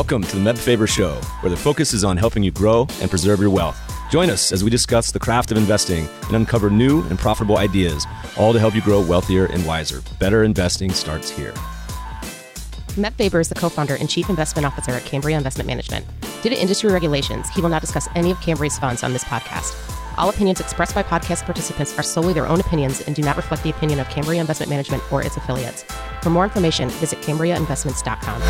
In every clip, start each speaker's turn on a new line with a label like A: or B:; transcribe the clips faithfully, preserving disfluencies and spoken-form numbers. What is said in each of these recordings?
A: Welcome to the Meb Faber Show, where the focus is on helping you grow and preserve your wealth. Join us as we discuss the craft of investing and uncover new and profitable ideas, all to help you grow wealthier and wiser. Better investing starts here.
B: Meb Faber is the co-founder and chief investment officer at Cambria Investment Management. Due to industry regulations, he will not discuss any of Cambria's funds on this podcast. All opinions expressed by podcast participants are solely their own opinions and do not reflect the opinion of Cambria Investment Management or its affiliates. For more information, visit cambria investments dot com.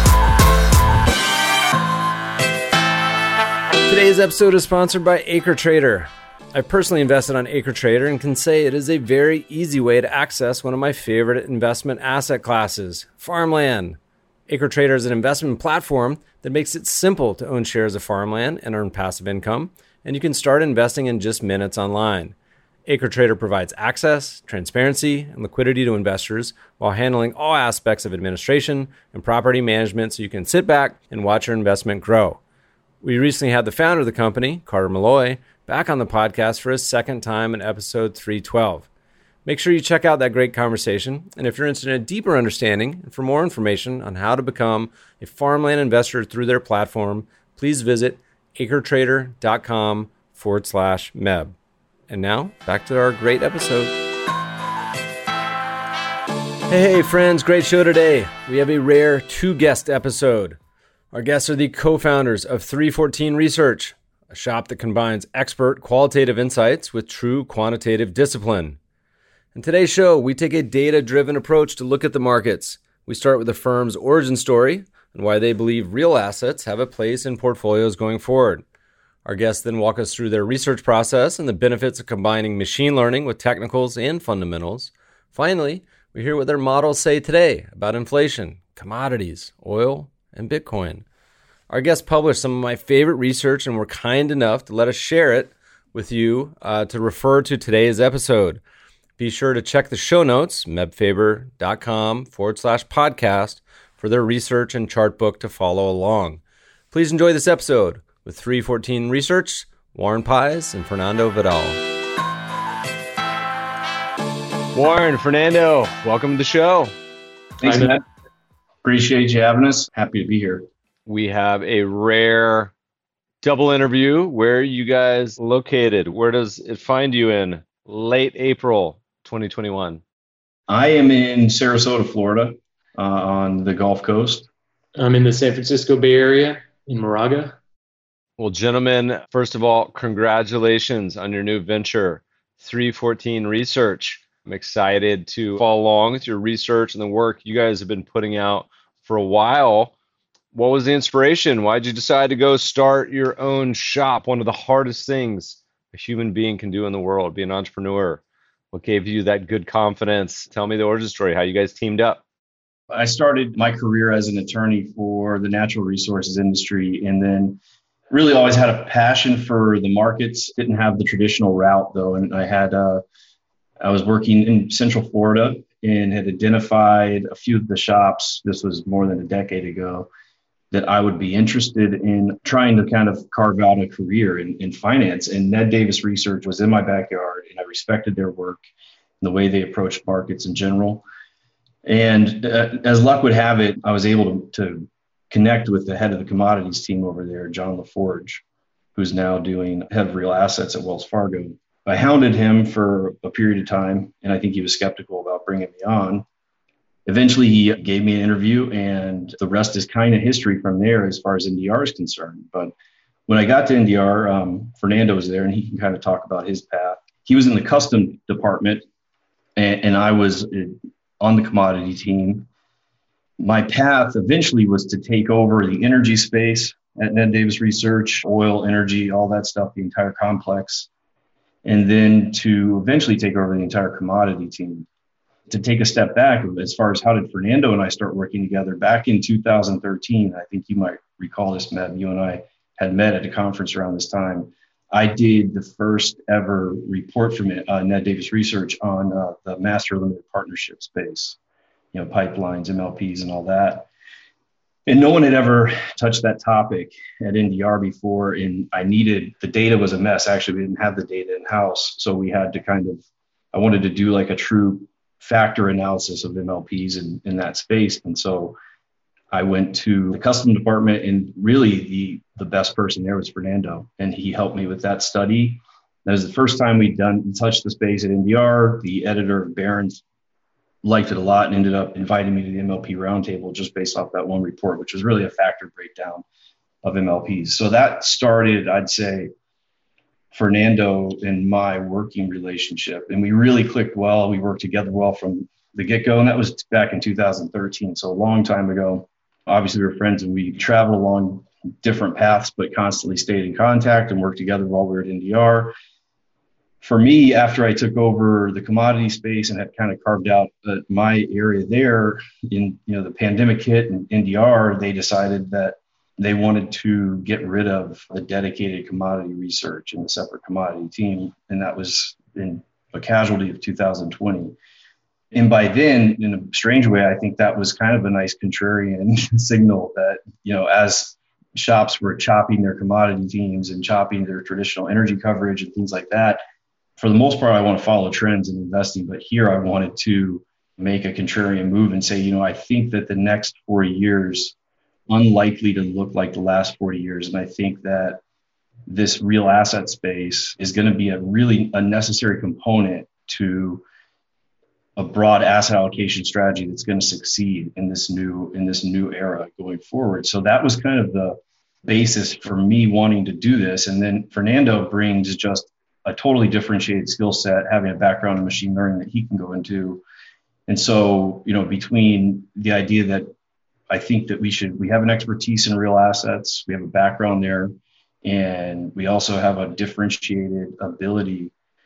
C: Today's episode is sponsored by AcreTrader. I've personally invested on AcreTrader and can say it is a very easy way to access one of my favorite investment asset classes, farmland. AcreTrader is an investment platform that makes it simple to own shares of farmland and earn passive income, and you can start investing in just minutes online. AcreTrader provides access, transparency, and liquidity to investors while handling all aspects of administration and property management so you can sit back and watch your investment grow. We recently had the founder of the company, Carter Malloy, back on the podcast for his second time in episode three twelve. Make sure you check out that great conversation, and if you're interested in a deeper understanding and for more information on how to become a farmland investor through their platform, please visit acretrader.com forward slash Meb. And now, back to our great episode. Hey, hey, friends, great show today. We have a rare two-guest episode. Our guests are the co-founders of three fourteen Research, a shop that combines expert qualitative insights with true quantitative discipline. In today's show, we take a data-driven approach to look at the markets. We start with the firm's origin story and why they believe real assets have a place in portfolios going forward. Our guests then walk us through their research process and the benefits of combining machine learning with technicals and fundamentals. Finally, we hear what their models say today about inflation, commodities, oil, and Bitcoin. Our guests published some of my favorite research and were kind enough to let us share it with you uh, to refer to today's episode. Be sure to check the show notes, mebfaber.com forward slash podcast, for their research and chart book to follow along. Please enjoy this episode with three fourteen Research, Warren Pies, and Fernando Vidal. Warren, Fernando, welcome to the show.
D: Thanks, Matt. Appreciate you having us. Happy to be here.
C: We have a rare double interview. Where are you guys located? Where does it find you in late April twenty twenty-one?
D: I am in Sarasota, Florida, uh, on the Gulf Coast.
E: I'm in the San Francisco Bay Area in Moraga.
C: Well, gentlemen, first of all, congratulations on your new venture, three fourteen Research. I'm excited to follow along with your research and the work you guys have been putting out for a while. What was the inspiration? Why did you decide to go start your own shop? One of the hardest things a human being can do in the world, be an entrepreneur. What gave you that good confidence? Tell me the origin story, how you guys teamed up.
D: I started my career as an attorney for the natural resources industry, and then really always had a passion for the markets. Didn't have the traditional route though, and I had uh, I was working in Central Florida and had identified a few of the shops. This was more than a decade ago, that I would be interested in trying to kind of carve out a career in, in finance. And Ned Davis Research was in my backyard, and I respected their work and the way they approached markets in general. And uh, as luck would have it, I was able to, to connect with the head of the commodities team over there, John LaForge, who's now doing head of real assets at Wells Fargo. I hounded him for a period of time, and I think he was skeptical about bringing me on. Eventually, he gave me an interview, and the rest is kind of history from there as far as N D R is concerned. But when I got to N D R, um, Fernando was there, and he can kind of talk about his path. He was in the custom department, and, and I was on the commodity team. My path eventually was to take over the energy space at Ned Davis Research, oil, energy, all that stuff, the entire complex, and then to eventually take over the entire commodity team. To take a step back, as far as how did Fernando and I start working together back in two thousand thirteen, I think you might recall this, Meb, you and I had met at a conference around this time. I did the first ever report from uh, Ned Davis Research on uh, the master limited partnership space, you know, pipelines, M L Ps and all that. And no one had ever touched that topic at N D R before. And I needed, the data was a mess. Actually, we didn't have the data in house. So we had to kind of, I wanted to do like a true factor analysis of M L Ps in, in that space. And so I went to the custom department, and really the, the best person there was Fernando. And he helped me with that study. That was the first time we'd done touched the space at N D R. The editor of Barron's liked it a lot and ended up inviting me to the M L P roundtable just based off that one report, which was really a factor breakdown of M L Ps. So that started, I'd say, Fernando and my working relationship. And we really clicked well. We worked together well from the get-go. And that was back in two thousand thirteen. So a long time ago. Obviously, we were friends and we traveled along different paths, but constantly stayed in contact and worked together while we were at N D R. For me, after I took over the commodity space and had kind of carved out uh, my area there, in you know the pandemic hit and N D R, they decided that they wanted to get rid of the dedicated commodity research and a separate commodity team. And that was in a casualty of two thousand twenty. And by then, in a strange way, I think that was kind of a nice contrarian signal that, you know, as shops were chopping their commodity teams and chopping their traditional energy coverage and things like that, for the most part, I want to follow trends in investing. But here I wanted to make a contrarian move and say, you know, I think that the next forty years unlikely to look like the last forty years. And I think that this real asset space is going to be a really a necessary component to a broad asset allocation strategy that's going to succeed in this new in this new era going forward. So that was kind of the basis for me wanting to do this. And then Fernando brings just a totally differentiated skill set, having a background in machine learning that he can go into. And so, you know, between the idea that I think that we should, we have an expertise in real assets, we have a background there, and we also have a differentiated ability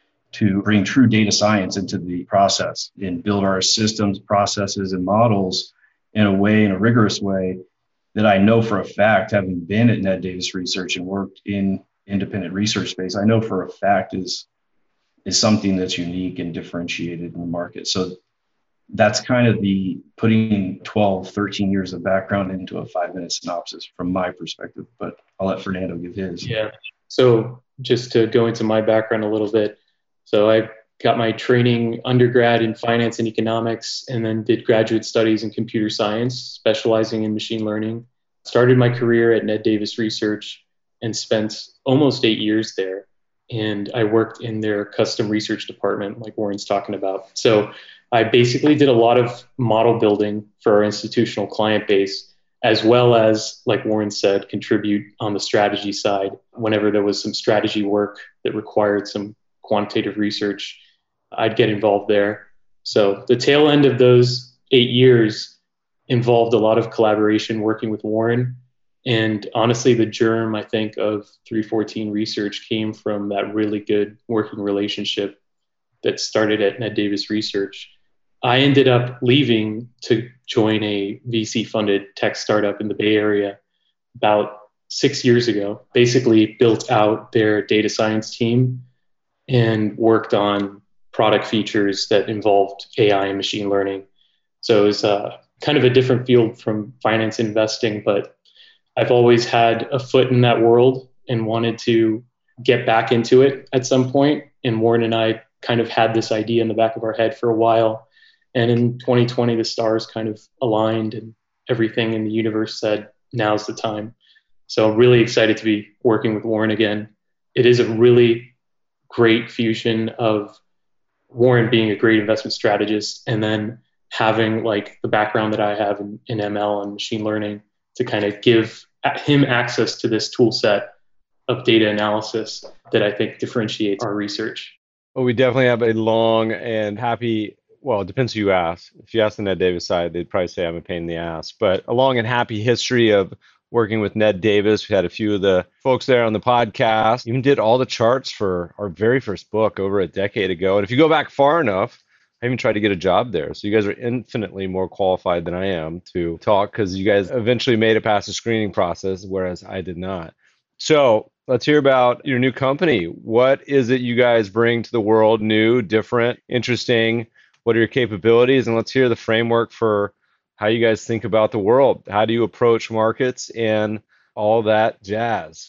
D: to bring true data science into the process and build our systems, processes, and models in a way, in a rigorous way, that I know for a fact, having been at Ned Davis Research and worked in independent research space, I know for a fact is, is something that's unique and differentiated in the market. So that's kind of the putting twelve, thirteen years of background into a five minute synopsis from my perspective, but I'll let Fernando give his.
E: Yeah. So just to go into my background a little bit. So I got my training undergrad in finance and economics, and then did graduate studies in computer science, specializing in machine learning. Started my career at Ned Davis Research and spent almost eight years there. And I worked in their custom research department, like Warren's talking about. So I basically did a lot of model building for our institutional client base, as well as, like Warren said, contribute on the strategy side whenever there was some strategy work that required some quantitative research. I'd get involved there. So the tail end of those eight years involved a lot of collaboration working with Warren. And honestly, the germ, I think, of three fourteen Research came from that really good working relationship that started at Ned Davis Research. I ended up leaving to join a V C-funded tech startup in the Bay Area about six years ago. Basically built out their data science team and worked on product features that involved A I and machine learning. So it was uh, kind of a different field from finance investing, but I've always had a foot in that world and wanted to get back into it at some point. And Warren and I kind of had this idea in the back of our head for a while. And in twenty twenty, the stars kind of aligned and everything in the universe said, now's the time. So I'm really excited to be working with Warren again. It is a really great fusion of Warren being a great investment strategist and then having like the background that I have in, in M L and machine learning to kind of give him access to this tool set of data analysis that I think differentiates our research.
C: Well, we definitely have a long and happy, well, it depends who you ask. If you ask the Ned Davis side, they'd probably say I'm a pain in the ass, but a long and happy history of working with Ned Davis. We had a few of the folks there on the podcast, even did all the charts for our very first book over a decade ago. And if you go back far enough, I even tried to get a job there. So you guys are infinitely more qualified than I am to talk because you guys eventually made it past the screening process, whereas I did not. So let's hear about your new company. What is it you guys bring to the world? New, different, interesting? What are your capabilities? And let's hear the framework for how you guys think about the world. How do you approach markets and all that jazz?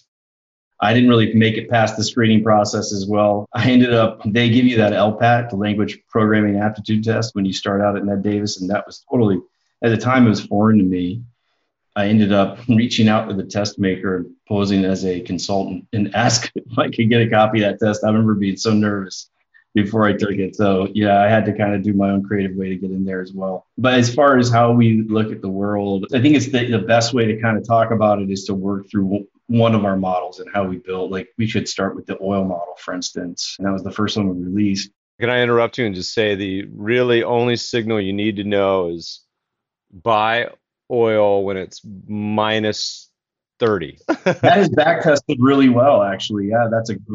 D: I didn't really make it past the screening process as well. I ended up, they give you that L P A T, the language programming aptitude test, when you start out at Ned Davis. And that was totally, at the time, it was foreign to me. I ended up reaching out to the test maker and posing as a consultant and asked if I could get a copy of that test. I remember being so nervous before I took it. So yeah, I had to kind of do my own creative way to get in there as well. But as far as how we look at the world, I think it's the, the best way to kind of talk about it is to work through one of our models and how we build. Like we should start with the oil model, for instance. And that was the first one we released.
A: Can I interrupt you and just say the really only signal you need to know is buy oil when it's minus thirty.
D: That is back tested really well, actually. Yeah, that's a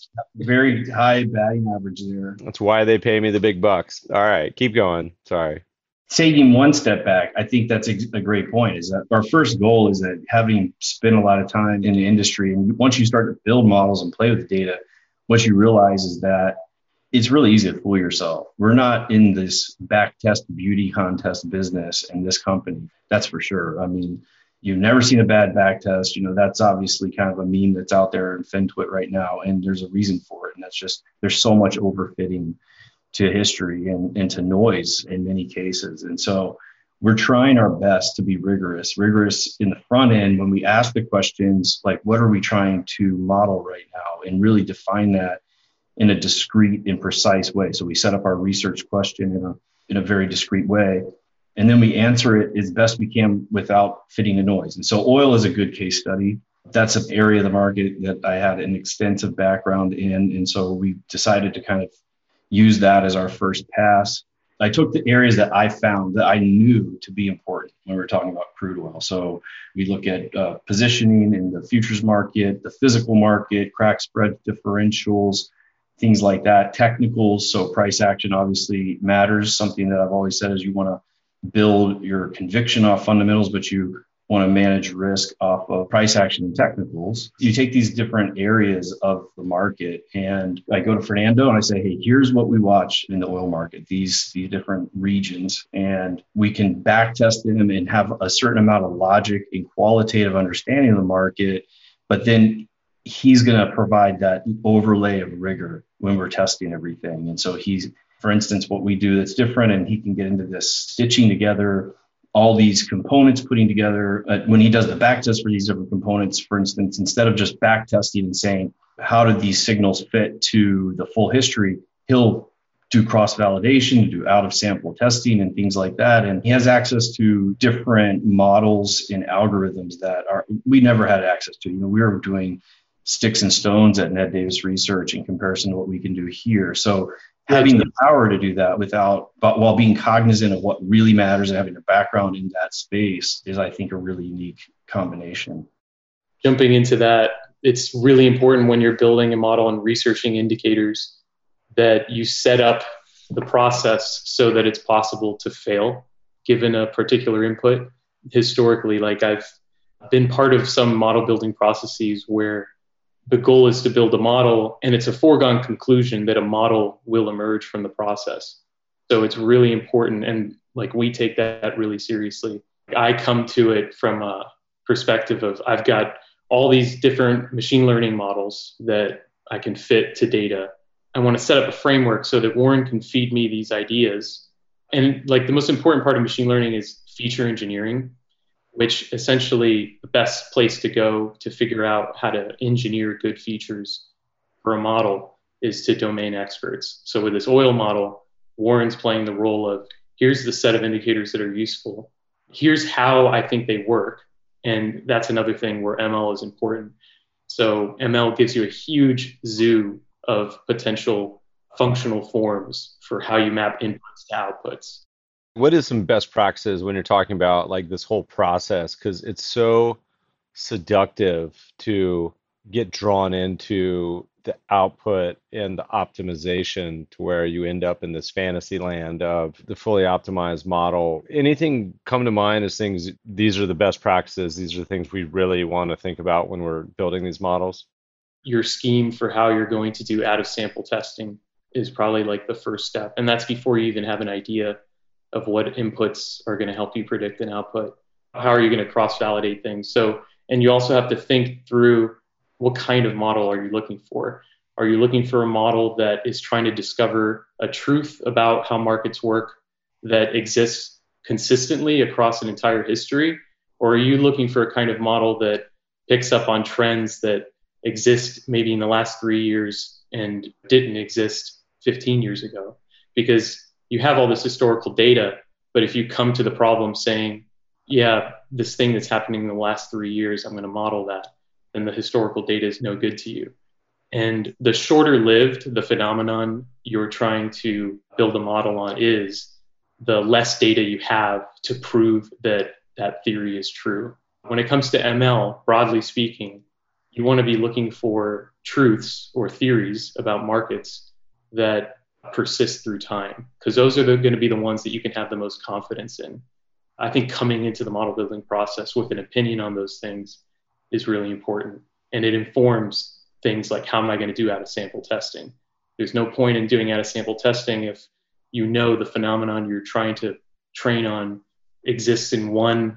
D: very high batting average there.
A: That's why they pay me the big bucks. All right, keep going. Sorry.
D: Taking one step back, I think that's a, a great point, is that our first goal is that having spent a lot of time in the industry, and once you start to build models and play with the data, what you realize is that it's really easy to fool yourself. We're not in this back test beauty contest business in this company. That's for sure. I mean, you've never seen a bad back test. You know, that's obviously kind of a meme that's out there in FinTwit right now. And there's a reason for it. And that's just, there's so much overfitting to history and, and to noise in many cases. And so we're trying our best to be rigorous, rigorous in the front end when we ask the questions, like, what are we trying to model right now? And really define that in a discrete and precise way. So we set up our research question in a, in a very discrete way. And then we answer it as best we can without fitting the noise. And so oil is a good case study. That's an area of the market that I had an extensive background in. And so we decided to kind of use that as our first pass. I took the areas that I found that I knew to be important when we were talking about crude oil. So we look at uh, positioning in the futures market, the physical market, crack spread differentials, things like that, technicals. So price action obviously matters. Something that I've always said is you want to build your conviction off fundamentals, but you want to manage risk off of price action and technicals. You take these different areas of the market, and I go to Fernando and I say, hey, here's what we watch in the oil market, these, these different regions, and we can back test them and have a certain amount of logic and qualitative understanding of the market, but then he's going to provide that overlay of rigor when we're testing everything. And so he's, for instance, what we do that's different, and he can get into this stitching together all these components, putting together, uh, when he does the back test for these different components, for instance, instead of just back testing and saying, how did these signals fit to the full history, he'll do cross-validation, do out-of-sample testing and things like that. And he has access to different models and algorithms that are we never had access to. You know, we were doing sticks and stones at Ned Davis Research in comparison to what we can do here. So having the power to do that without, but while being cognizant of what really matters and having a background in that space is, I think, a really unique combination.
E: Jumping into that, it's really important when you're building a model and researching indicators that you set up the process so that it's possible to fail given a particular input. Historically, like I've been part of some model building processes where the goal is to build a model, and it's a foregone conclusion that a model will emerge from the process. So it's really important, and like we take that really seriously. I come to it from a perspective of I've got all these different machine learning models that I can fit to data. I want to set up a framework so that Warren can feed me these ideas. And like the most important part of machine learning is feature engineering, which essentially the best place to go to figure out how to engineer good features for a model is to domain experts. So with this oil model, Warren's playing the role of, here's the set of indicators that are useful. Here's how I think they work. And that's another thing where M L is important. So M L gives you a huge zoo of potential functional forms for how you map inputs to outputs.
A: What is some best practices when you're talking about like this whole process? Because it's so seductive to get drawn into the output and the optimization to where you end up in this fantasy land of the fully optimized model. Anything come to mind as things, these are the best practices, these are the things we really want to think about when we're building these models?
E: Your scheme for how you're going to do out-of-sample testing is probably like the first step. And that's before you even have an idea of what inputs are going to help you predict an output. How are you going to cross-validate things? So, and you also have to think through what kind of model are you looking for? Are you looking for a model that is trying to discover a truth about how markets work that exists consistently across an entire history? Or are you looking for a kind of model that picks up on trends that exist maybe in the last three years and didn't exist fifteen years ago? Because you have all this historical data, but if you come to the problem saying, yeah, this thing that's happening in the last three years, I'm going to model that, then the historical data is no good to you. And the shorter lived the phenomenon you're trying to build a model on is, the less data you have to prove that that theory is true. When it comes to M L, broadly speaking, you want to be looking for truths or theories about markets that persist through time, because those are going to be the ones that you can have the most confidence in. I think coming into the model building process with an opinion on those things is really important. And it informs things like, how am I going to do out of sample testing? There's no point in doing out of sample testing if you know the phenomenon you're trying to train on exists in one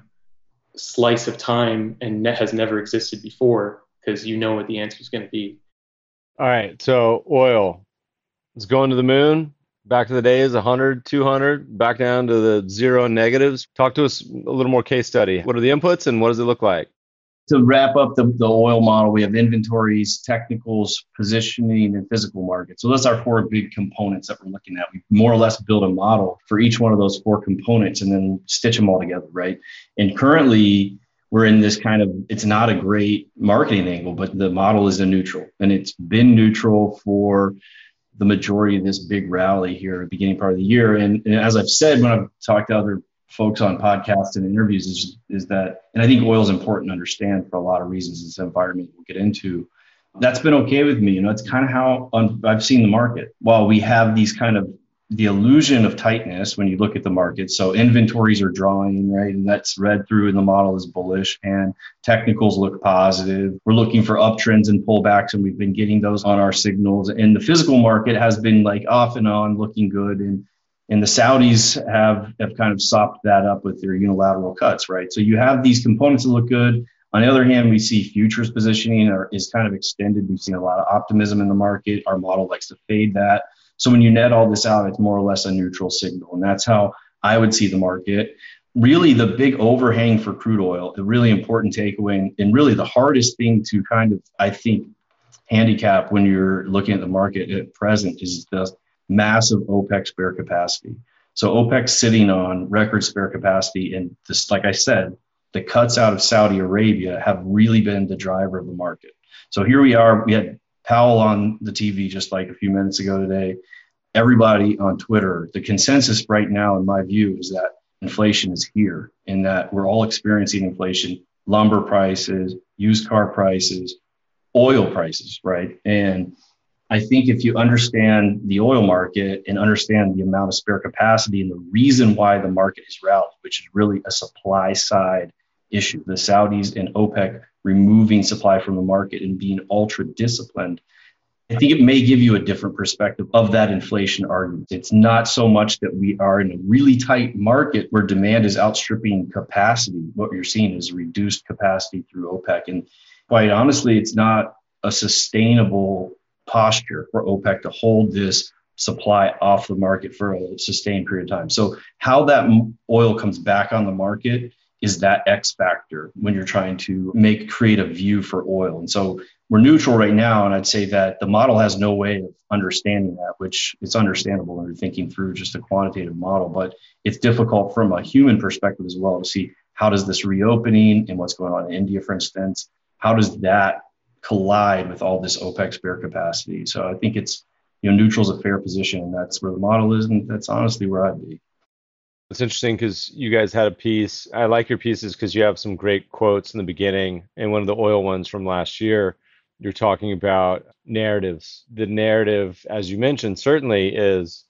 E: slice of time and has never existed before, because you know what the answer is going to be.
C: All right. So oil is going to the moon, back to the days, one hundred, two hundred, back down to the zero and negatives. Talk to us a little more case study. What are the inputs and what does it look like?
D: To wrap up the, the oil model, we have inventories, technicals, positioning, and physical market. So those are four big components that we're looking at. We more or less build a model for each one of those four components and then stitch them all together, right? And currently, we're in this kind of, it's not a great marketing angle, but the model is a neutral. And it's been neutral for the majority of this big rally here at the beginning part of the year. And, and as I've said, when I've talked to other folks on podcasts and interviews, is, is that, and I think oil is important to understand for a lot of reasons, this environment we'll get into. That's been okay with me. You know, it's kind of how un- I've seen the market. While we have these kind of the illusion of tightness when you look at the market. So inventories are drawing, right? And that's read through in the model as bullish, and technicals look positive. We're looking for uptrends and pullbacks, and we've been getting those on our signals. And the physical market has been like off and on looking good. And And the Saudis have, have kind of sopped that up with their unilateral cuts, right? So you have these components that look good. On the other hand, we see futures positioning are, is kind of extended. We've seen a lot of optimism in the market. Our model likes to fade that. So when you net all this out, it's more or less a neutral signal. And that's how I would see the market. Really, the big overhang for crude oil, a really important takeaway, and, and really the hardest thing to kind of, I think, handicap when you're looking at the market at present is the massive OPEC spare capacity. So OPEC's sitting on record spare capacity. And this, like I said, the cuts out of Saudi Arabia have really been the driver of the market. So here we are. We had Powell on the T V just like a few minutes ago today. Everybody on Twitter, the consensus right now, in my view, is that inflation is here and that we're all experiencing inflation, lumber prices, used car prices, oil prices, right? And I think if you understand the oil market and understand the amount of spare capacity and the reason why the market is rallied, which is really a supply side issue, the Saudis and OPEC removing supply from the market and being ultra disciplined, I think it may give you a different perspective of that inflation argument. It's not so much that we are in a really tight market where demand is outstripping capacity. What you're seeing is reduced capacity through OPEC. And quite honestly, it's not a sustainable posture for OPEC to hold this supply off the market for a sustained period of time. So how that oil comes back on the market is that X factor when you're trying to make create a view for oil. And so we're neutral right now, and I'd say that the model has no way of understanding that, which it's understandable when you're thinking through just a quantitative model, but it's difficult from a human perspective as well to see how does this reopening and what's going on in India, for instance, how does that collide with all this OPEC spare capacity? So I think it's, you know, neutral is a fair position, and that's where the model is, and that's honestly where I'd be.
C: It's interesting because you guys had a piece. I like your pieces because you have some great quotes in the beginning, and one of the oil ones from last year, you're talking about narratives. The narrative, as you mentioned, certainly is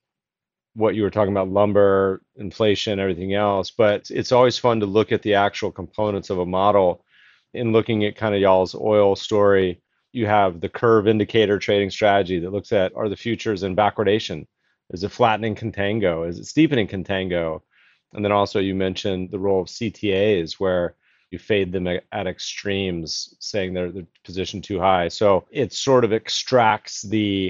C: what you were talking about, lumber, inflation, everything else, but it's always fun to look at the actual components of a model. In looking at kind of y'all's oil story, you have the curve indicator trading strategy that looks at, are the futures in backwardation? Is it flattening contango? Is it steepening contango? And then also you mentioned the role of C T As where you fade them at, at extremes, saying they're, they're positioned too high. So it sort of extracts the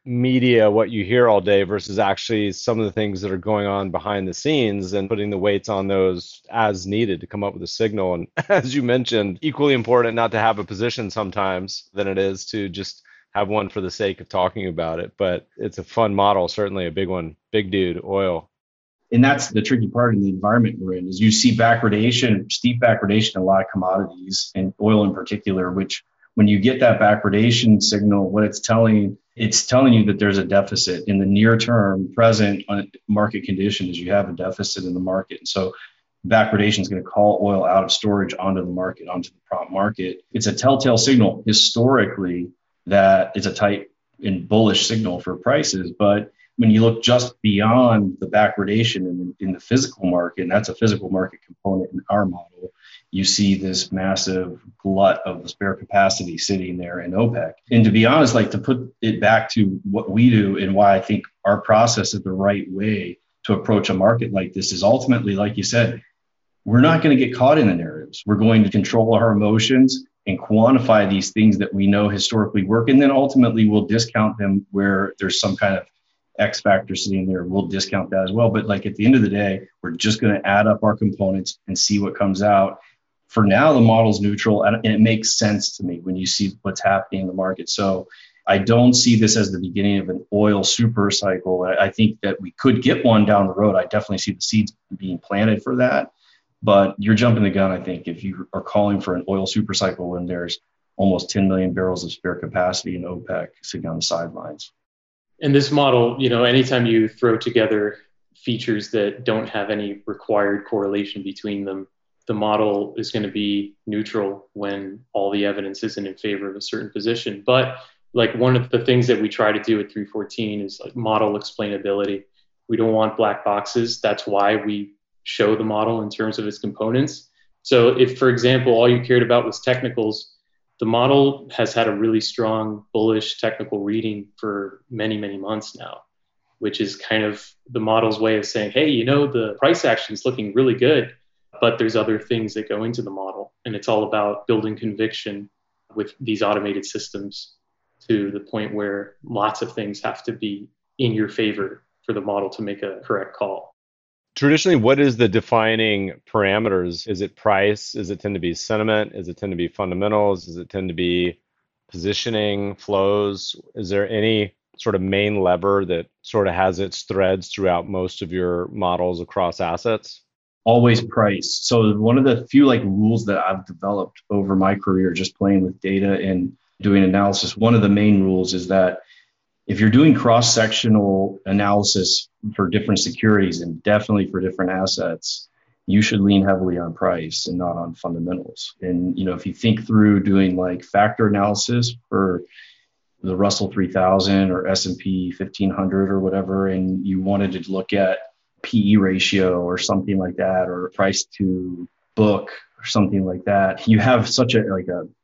C: media, what you hear all day versus actually some of the things that are going on behind the scenes and putting the weights on those as needed to come up with a signal. And as you mentioned, equally important not to have a position sometimes than it is to just have one for the sake of talking about it. But it's a fun model, certainly a big one. Big dude, oil.
D: And that's the tricky part in the environment we're in, is you see backwardation, steep backwardation in a lot of commodities, and oil in particular, which when you get that backwardation signal, what it's telling, it's telling you that there's a deficit in the near term, present market conditions. You have a deficit in the market. And so backwardation is going to call oil out of storage onto the market, onto the prompt market. It's a telltale signal historically that it's a tight and bullish signal for prices. But when you look just beyond the backwardation in, in the physical market, and that's a physical market component in our model, you see this massive glut of spare capacity sitting there in OPEC. And to be honest, like to put it back to what we do and why I think our process is the right way to approach a market like this is ultimately, like you said, we're not going to get caught in the narratives. We're going to control our emotions and quantify these things that we know historically work. And then ultimately we'll discount them where there's some kind of X factor sitting there. We'll discount that as well. But like at the end of the day, we're just going to add up our components and see what comes out. For now, the model's neutral, and it makes sense to me when you see what's happening in the market. So I don't see this as the beginning of an oil super cycle. I think that we could get one down the road. I definitely see the seeds being planted for that. But you're jumping the gun, I think, if you are calling for an oil super cycle when there's almost ten million barrels of spare capacity in OPEC sitting on the sidelines.
E: And this model, you know, anytime you throw together features that don't have any required correlation between them, the model is going to be neutral when all the evidence isn't in favor of a certain position. But like one of the things that we try to do at three fourteen is like model explainability. We don't want black boxes. That's why we show the model in terms of its components. So if, for example, all you cared about was technicals, the model has had a really strong bullish technical reading for many, many months now, which is kind of the model's way of saying, hey, you know, the price action is looking really good, but there's other things that go into the model. And it's all about building conviction with these automated systems to the point where lots of things have to be in your favor for the model to make a correct call.
C: Traditionally, what is the defining parameters? Is it price? Is it tend to be sentiment? Is it tend to be fundamentals? Does it tend to be positioning, flows? Is there any sort of main lever that sort of has its threads throughout most of your models across assets?
D: Always price. So one of the few like rules that I've developed over my career, just playing with data and doing analysis, one of the main rules is that if you're doing cross-sectional analysis for different securities and definitely for different assets, you should lean heavily on price and not on fundamentals. And, you know, if you think through doing like factor analysis for the Russell three thousand or S and P fifteen hundred or whatever, and you wanted to look at P E ratio or something like that, or price to book or something like that, you have such a like a,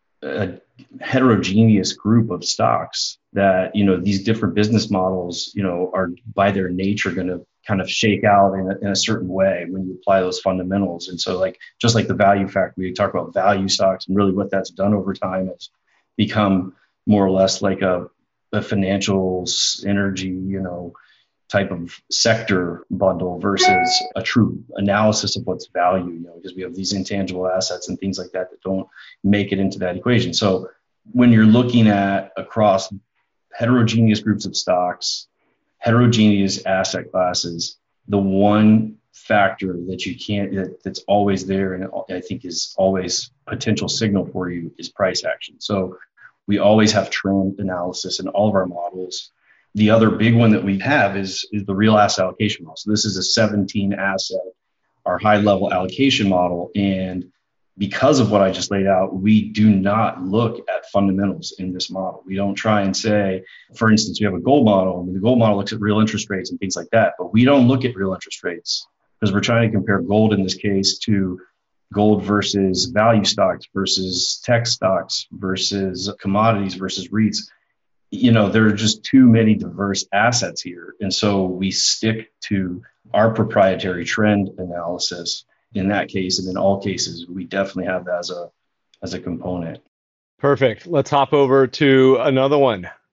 D: a heterogeneous group of stocks that, you know, these different business models, you know, are by their nature going to kind of shake out in a, in a certain way when you apply those fundamentals. And so like, just like the value factor, we talk about value stocks, and really what that's done over time has become more or less like a, a financial energy, you know, type of sector bundle versus a true analysis of what's value, you know, because we have these intangible assets and things like that that don't make it into that equation. So when you're looking at across heterogeneous groups of stocks, heterogeneous asset classes, the one factor that you can't, that, that's always there and I think is always potential signal for you is price action. So we always have trend analysis in all of our models. The other big one that we have is, is the real asset allocation model. So this is a seventeen asset, our high level allocation model. And because of what I just laid out, we do not look at fundamentals in this model. We don't try and say, for instance, we have a gold model, and the gold model looks at real interest rates and things like that, but we don't look at real interest rates because we're trying to compare gold in this case to gold versus value stocks versus tech stocks versus commodities versus REITs. You know, there are just too many diverse assets here. And so we stick to our proprietary trend analysis in that case. And in all cases, we definitely have that as a, as a component.
C: Perfect. Let's hop over to another one.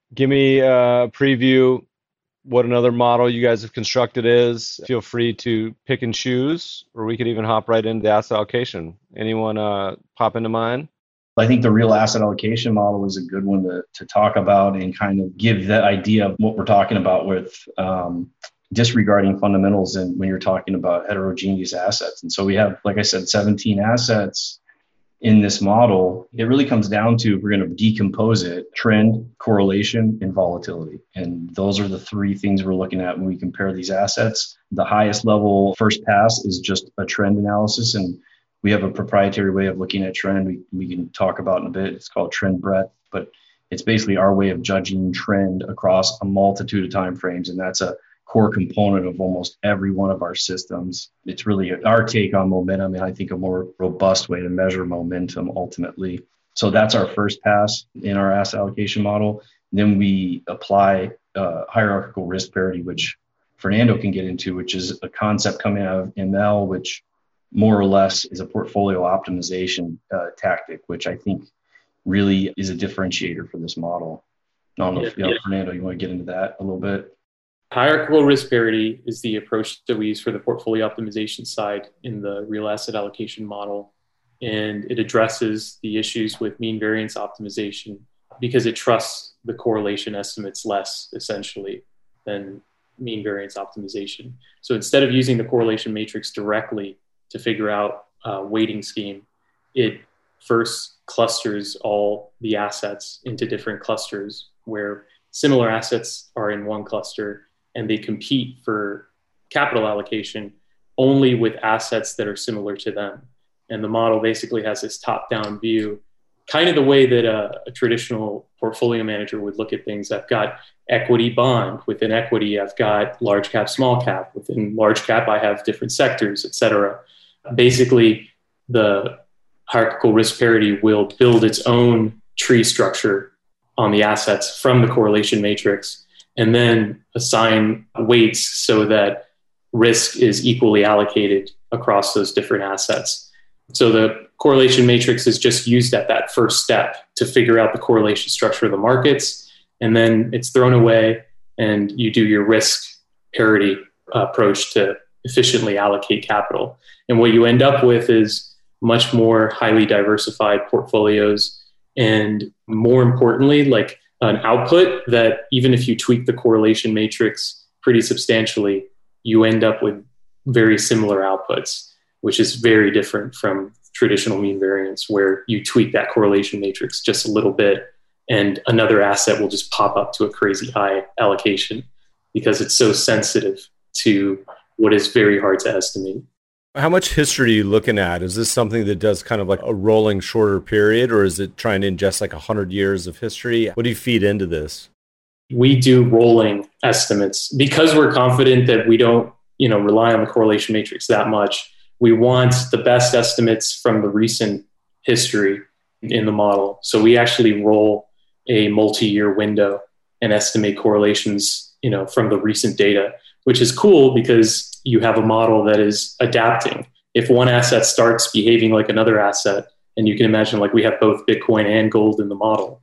C: Give me a preview what another model you guys have constructed is. Feel free to pick and choose, or we could even hop right into the asset allocation. Anyone uh, pop into mind?
D: I think the real asset allocation model is a good one to, to talk about and kind of give that idea of what we're talking about with um, disregarding fundamentals and when you're talking about heterogeneous assets. And so we have, like I said, seventeen assets in this model. It really comes down to, if we're going to decompose it, trend, correlation, and volatility. And those are the three things we're looking at when we compare these assets. The highest level first pass is just a trend analysis. And we have a proprietary way of looking at trend we, we can talk about in a bit. It's called trend breadth, but it's basically our way of judging trend across a multitude of time frames. And that's a core component of almost every one of our systems. It's really our take on momentum, and I think a more robust way to measure momentum ultimately. So that's our first pass in our asset allocation model. Then we apply uh, hierarchical risk parity, which Fernando can get into, which is a concept coming out of M L, which more or less is a portfolio optimization uh, tactic, which I think really is a differentiator for this model. I don't know if, you know, Fernando, you want to get into that a little bit?
E: Hierarchical risk parity is the approach that we use for the portfolio optimization side in the real asset allocation model. And it addresses the issues with mean variance optimization because it trusts the correlation estimates less, essentially, than mean variance optimization. So instead of using the correlation matrix directly to figure out a weighting scheme, it first clusters all the assets into different clusters where similar assets are in one cluster, and they compete for capital allocation only with assets that are similar to them. And the model basically has this top-down view, kind of the way that a, a traditional portfolio manager would look at things. I've got equity bond. Within equity, I've got large cap, small cap. Within large cap, I have different sectors, et cetera. Basically, the hierarchical risk parity will build its own tree structure on the assets from the correlation matrix, and then assign weights so that risk is equally allocated across those different assets. So the correlation matrix is just used at that first step to figure out the correlation structure of the markets, and then it's thrown away and you do your risk parity approach to efficiently allocate capital. And what you end up with is much more highly diversified portfolios, and more importantly, like an output that even if you tweak the correlation matrix pretty substantially, you end up with very similar outputs, which is very different from traditional mean variance, where you tweak that correlation matrix just a little bit and another asset will just pop up to a crazy high allocation because it's so sensitive to what is very hard to estimate.
C: How much history are you looking at? Is this something that does kind of like a rolling shorter period, or is it trying to ingest like one hundred years of history? What do you feed into this?
E: We do rolling estimates because we're confident that we don't, you know, rely on the correlation matrix that much. We want the best estimates from the recent history in the model. So we actually roll a multi-year window and estimate correlations, you know, from the recent data, which is cool because you have a model that is adapting. If one asset starts behaving like another asset, and you can imagine like we have both Bitcoin and gold in the model.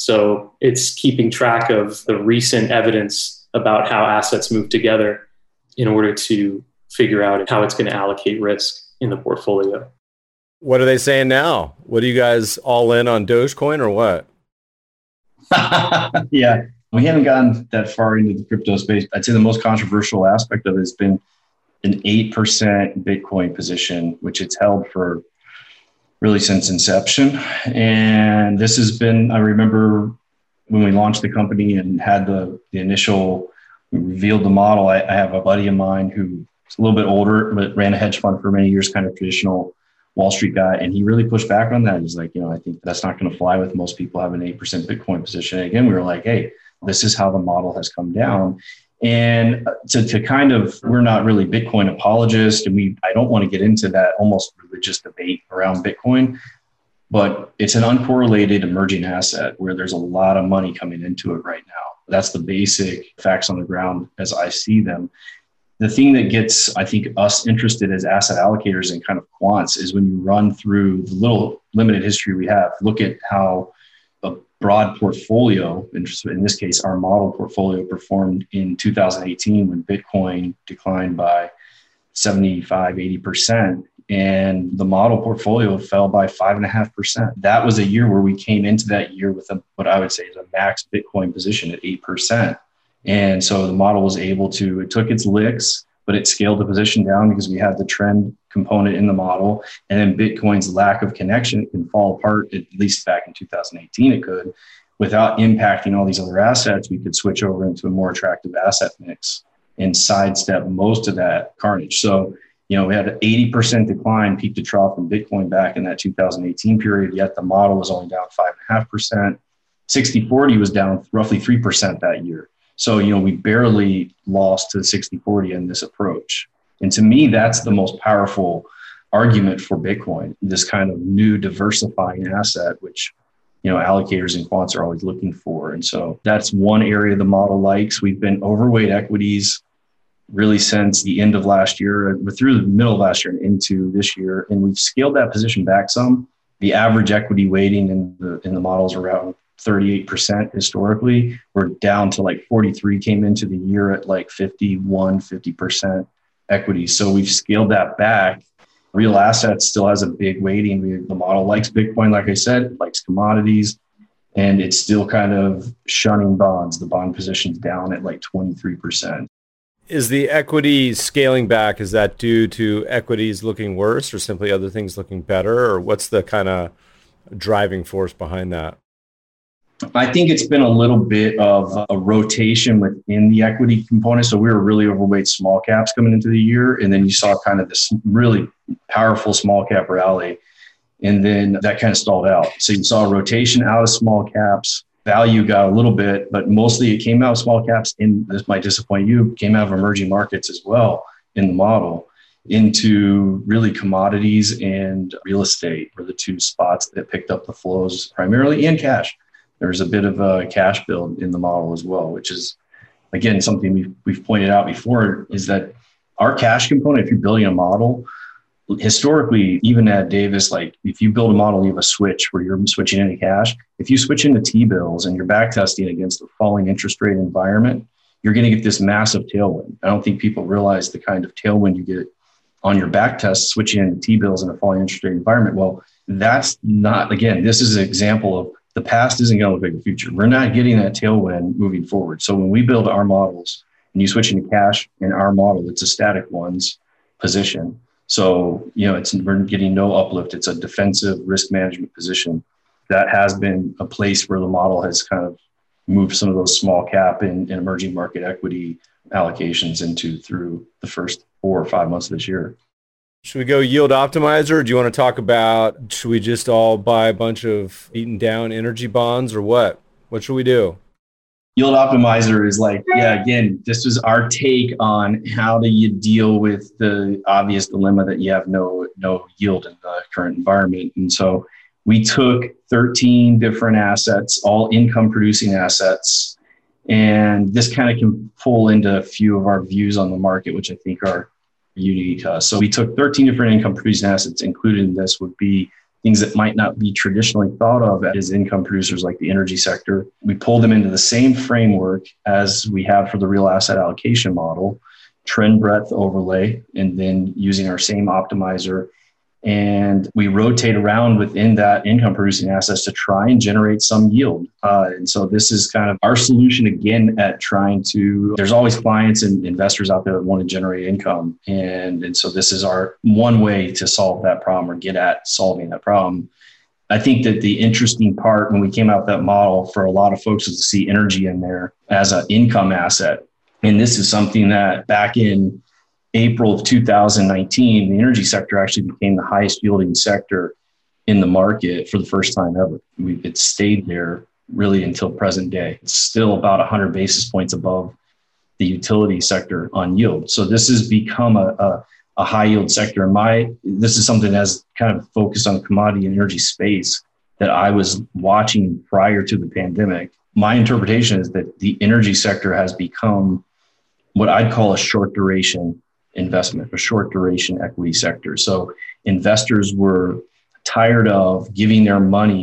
E: So it's keeping track of the recent evidence about how assets move together in order to figure out how it's going to allocate risk in the portfolio.
C: What are they saying now? What are you guys all in on Dogecoin or what?
D: Yeah, we haven't gotten that far into the crypto space. I'd say the most controversial aspect of it has been an eight percent Bitcoin position, which it's held for really since inception. And this has been, I remember when we launched the company and had the, the initial, we revealed the model. I, I have a buddy of mine who's a little bit older, but ran a hedge fund for many years, kind of traditional Wall Street guy. And he really pushed back on that. He's like, you know, I think that's not going to fly with most people have an eight percent Bitcoin position. And again, we were like, hey, this is how the model has come down. And to, to kind of, we're not really Bitcoin apologists, and we, I don't want to get into that almost religious debate around Bitcoin, but it's an uncorrelated emerging asset where there's a lot of money coming into it right now. That's the basic facts on the ground as I see them. The thing that gets, I think, us interested as asset allocators and kind of quants is when you run through the little limited history we have, look at how a broad portfolio, in this case, our model portfolio performed in two thousand eighteen when Bitcoin declined by seventy-five, eighty percent. And the model portfolio fell by five and a half percent. That was a year where we came into that year with a, what I would say is a max Bitcoin position at eight percent. And so the model was able to, it took its licks, but it scaled the position down because we had the trend component in the model. And then Bitcoin's lack of connection, it can fall apart, at least back in two thousand eighteen, it could, without impacting all these other assets. We could switch over into a more attractive asset mix and sidestep most of that carnage. So, you know, we had an eighty percent decline peak to trough in Bitcoin back in that two thousand eighteen period, yet the model was only down five and a half percent. sixty forty was down roughly three percent that year. So, you know, we barely lost to sixty forty in this approach. And to me, that's the most powerful argument for Bitcoin, this kind of new diversifying asset, which, you know, allocators and quants are always looking for. And so that's one area the model likes. We've been overweight equities really since the end of last year, but through the middle of last year and into this year. And we've scaled that position back some. The average equity weighting in the, in the models around thirty-eight percent historically. We're down to like forty-three, came into the year at like fifty-one, fifty percent equity. So we've scaled that back. Real assets still has a big weighting. We, the model likes Bitcoin, like I said, it likes commodities, and it's still kind of shunning bonds. The bond position's down at like twenty-three percent.
C: Is the equity scaling back, is that due to equities looking worse or simply other things looking better? Or what's the kind of driving force behind that?
D: I think it's been a little bit of a rotation within the equity component. So we were really overweight small caps coming into the year. And then you saw kind of this really powerful small cap rally. And then that kind of stalled out. So you saw a rotation out of small caps. Value got a little bit, but mostly it came out of small caps. And this might disappoint you, came out of emerging markets as well in the model, into really commodities and real estate were the two spots that picked up the flows primarily, and cash. There's a bit of a cash build in the model as well, which is, again, something we've, we've pointed out before, is that our cash component, if you're building a model, historically, even at Davis, like if you build a model, you have a switch where you're switching into cash. If you switch into T-bills and you're back testing against a falling interest rate environment, you're going to get this massive tailwind. I don't think people realize the kind of tailwind you get on your back test switching into T-bills in a falling interest rate environment. Well, that's not, again, this is an example of the past isn't going to look like the future. We're not getting that tailwind moving forward. So when we build our models and you switch into cash in our model, it's a static ones position. So, you know, it's, we're getting no uplift. It's a defensive risk management position. That has been a place where the model has kind of moved some of those small cap and, and emerging market equity allocations into through the first four or five months of this year.
C: Should we go yield optimizer? Do you want to talk about, should we just all buy a bunch of beaten down energy bonds or what? What should we do?
D: Yield optimizer is like, yeah, again, this was our take on how do you deal with the obvious dilemma that you have no, no yield in the current environment. And so we took thirteen different assets, all income producing assets. And this kind of can pull into a few of our views on the market, which I think are unique to us. So we took thirteen different income producing assets. Included in this would be things that might not be traditionally thought of as income producers, like the energy sector. We pulled them into the same framework as we have for the real asset allocation model, trend breadth overlay, and then using our same optimizer. And we rotate around within that income producing assets to try and generate some yield. Uh, and so this is kind of our solution again at trying to, there's always clients and investors out there that want to generate income. And, and so this is our one way to solve that problem or get at solving that problem. I think that the interesting part when we came out with that model for a lot of folks was to see energy in there as an income asset. And this is something that back in April of two thousand nineteen, the energy sector actually became the highest yielding sector in the market for the first time ever. We, it stayed there really until present day. It's still about one hundred basis points above the utility sector on yield. So this has become a, a, a high yield sector. And my, this is something that's kind of focused on commodity and energy space that I was watching prior to the pandemic. My interpretation is that the energy sector has become what I'd call a short duration investment, a short duration equity sector. So investors were tired of giving their money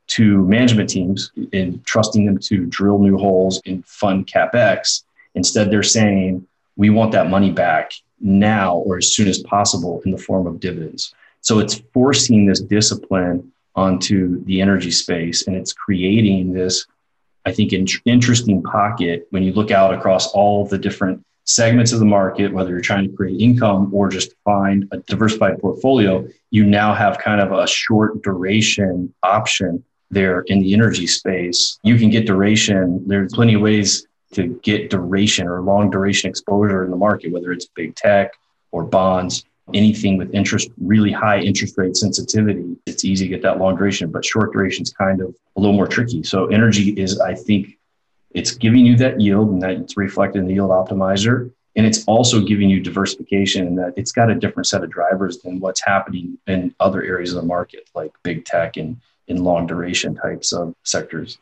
D: to management teams in trusting them to drill new holes and fund CapEx. Instead, they're saying, we want that money back now or as soon as possible in the form of dividends. So it's forcing this discipline onto the energy space, and it's creating this, I think, in- interesting pocket when you look out across all the different segments of the market, whether you're trying to create income or just find a diversified portfolio. You now have kind of a short duration option there in the energy space. You can get duration. There's plenty of ways to get duration or long duration exposure in the market, whether it's big tech or bonds, anything with interest, really high interest rate sensitivity. It's easy to get that long duration, but short duration is kind of a little more tricky. So energy is, I think, it's giving you that yield, and that it's reflected in the yield optimizer. And it's also giving you diversification in that it's got a different set of drivers than what's happening in other areas of the market, like big tech and in long duration types of sectors.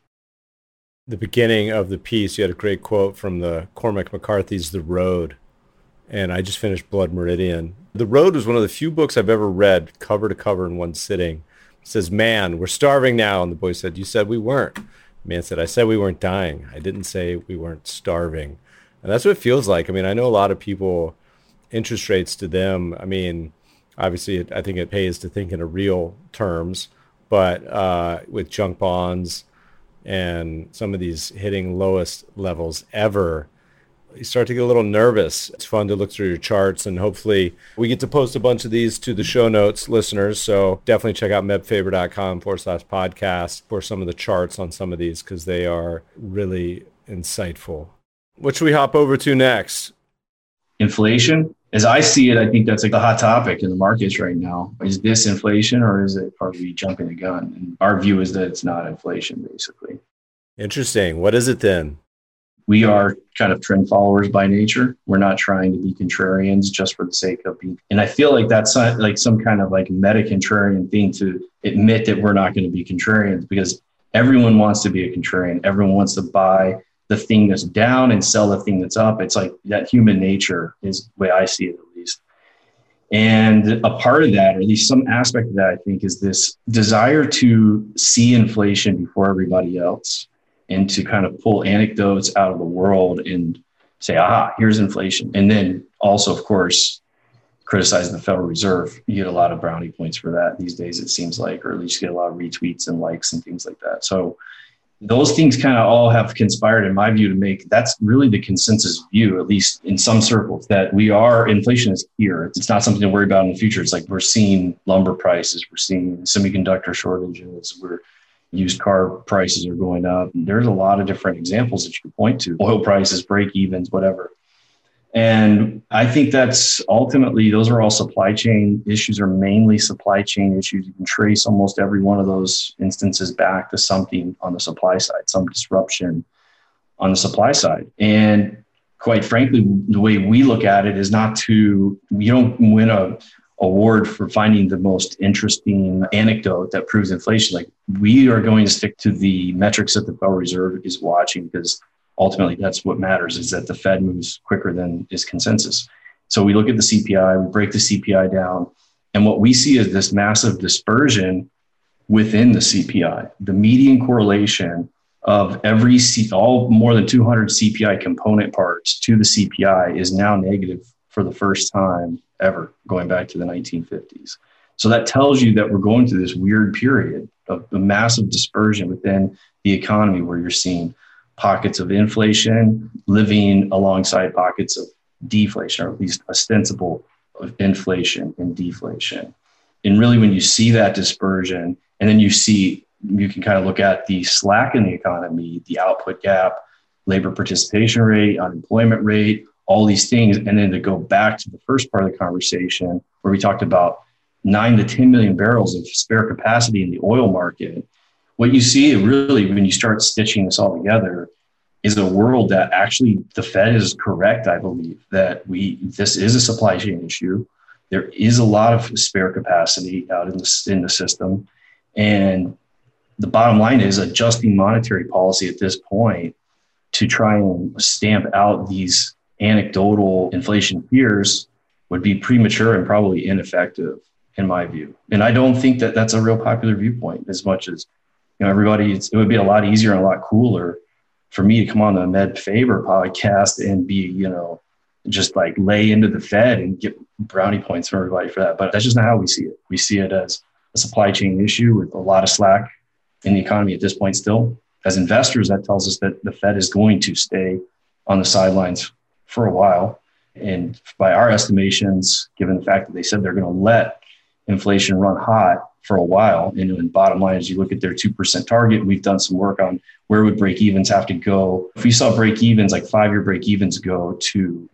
C: The beginning of the piece, you had a great quote from the Cormac McCarthy's The Road. And I just finished Blood Meridian. The Road was one of the few books I've ever read cover to cover in one sitting. It says, man, we're starving now. And the boy said, you said we weren't. The man said, I said we weren't dying. I didn't say we weren't starving. And that's what it feels like. I mean, I know a lot of people, interest rates to them, I mean, obviously, it, I think it pays to think in a real terms. But uh, with junk bonds and some of these hitting lowest levels ever, you start to get a little nervous. It's fun to look through your charts, and hopefully we get to post a bunch of these to the show notes, listeners. So definitely check out mebfaber.com forward slash podcast for some of the charts on some of these, because they are really insightful. What should we hop over to next?
D: Inflation. As I see it, I think that's like the hot topic in the markets right now. Is this inflation, or is it, are we jumping the gun? And our view is that it's not inflation, basically.
C: Interesting. What is it then?
D: We are kind of trend followers by nature. We're not trying to be contrarians just for the sake of being. And I feel like that's like some kind of like meta contrarian thing to admit that we're not going to be contrarians, because everyone wants to be a contrarian. Everyone wants to buy the thing that's down and sell the thing that's up. It's like that human nature is the way I see it, at least. And a part of that, or at least some aspect of that, I think, is this desire to see inflation before everybody else, and to kind of pull anecdotes out of the world and say, aha, here's inflation. And then also, of course, criticizing the Federal Reserve. You get a lot of brownie points for that these days, it seems like, or at least get a lot of retweets and likes and things like that. So those things kind of all have conspired, in my view, to make that's really the consensus view, at least in some circles, that we are, inflation is here. It's not something to worry about in the future. It's like we're seeing lumber prices, we're seeing semiconductor shortages, we're used car prices are going up. There's a lot of different examples that you can point to. Oil prices, break evens, whatever. And I think that's ultimately, those are all supply chain issues, are mainly supply chain issues. You can trace almost every one of those instances back to something on the supply side, some disruption on the supply side. And quite frankly, the way we look at it is not to, you don't win a award for finding the most interesting anecdote that proves inflation. Like, we are going to stick to the metrics that the Federal Reserve is watching, because ultimately that's what matters, is that the Fed moves quicker than is consensus. So we look at the C P I, we break the C P I down, and what we see is this massive dispersion within the C P I. The median correlation of every C, all more than two hundred C P I component parts to the C P I is now negative for the first time ever, going back to the nineteen fifties. So that tells you that we're going through this weird period of a massive dispersion within the economy, where you're seeing pockets of inflation living alongside pockets of deflation, or at least ostensible of inflation and deflation. And really, when you see that dispersion, and then you see, you can kind of look at the slack in the economy, the output gap, labor participation rate, unemployment rate, all these things. And then to go back to the first part of the conversation, where we talked about nine to ten million barrels of spare capacity in the oil market, what you see really, when you start stitching this all together, is a world that actually the Fed is correct, I believe, that we this is a supply chain issue. There is a lot of spare capacity out in the, in the system. And the bottom line is adjusting monetary policy at this point to try and stamp out these anecdotal inflation fears would be premature and probably ineffective, in my view. And I don't think that that's a real popular viewpoint, as much as You know, everybody, it's, it would be a lot easier and a lot cooler for me to come on the Med Faber podcast and be, you know, just like lay into the Fed and get brownie points from everybody for that. But that's just not how we see it. We see it as a supply chain issue with a lot of slack in the economy at this point still. As investors, that tells us that the Fed is going to stay on the sidelines for a while. And by our estimations, given the fact that they said they're going to let inflation run hot for a while, and, and bottom line is you look at their two percent target, we've done some work on where would break evens have to go. If we saw break evens, like five-year break evens go to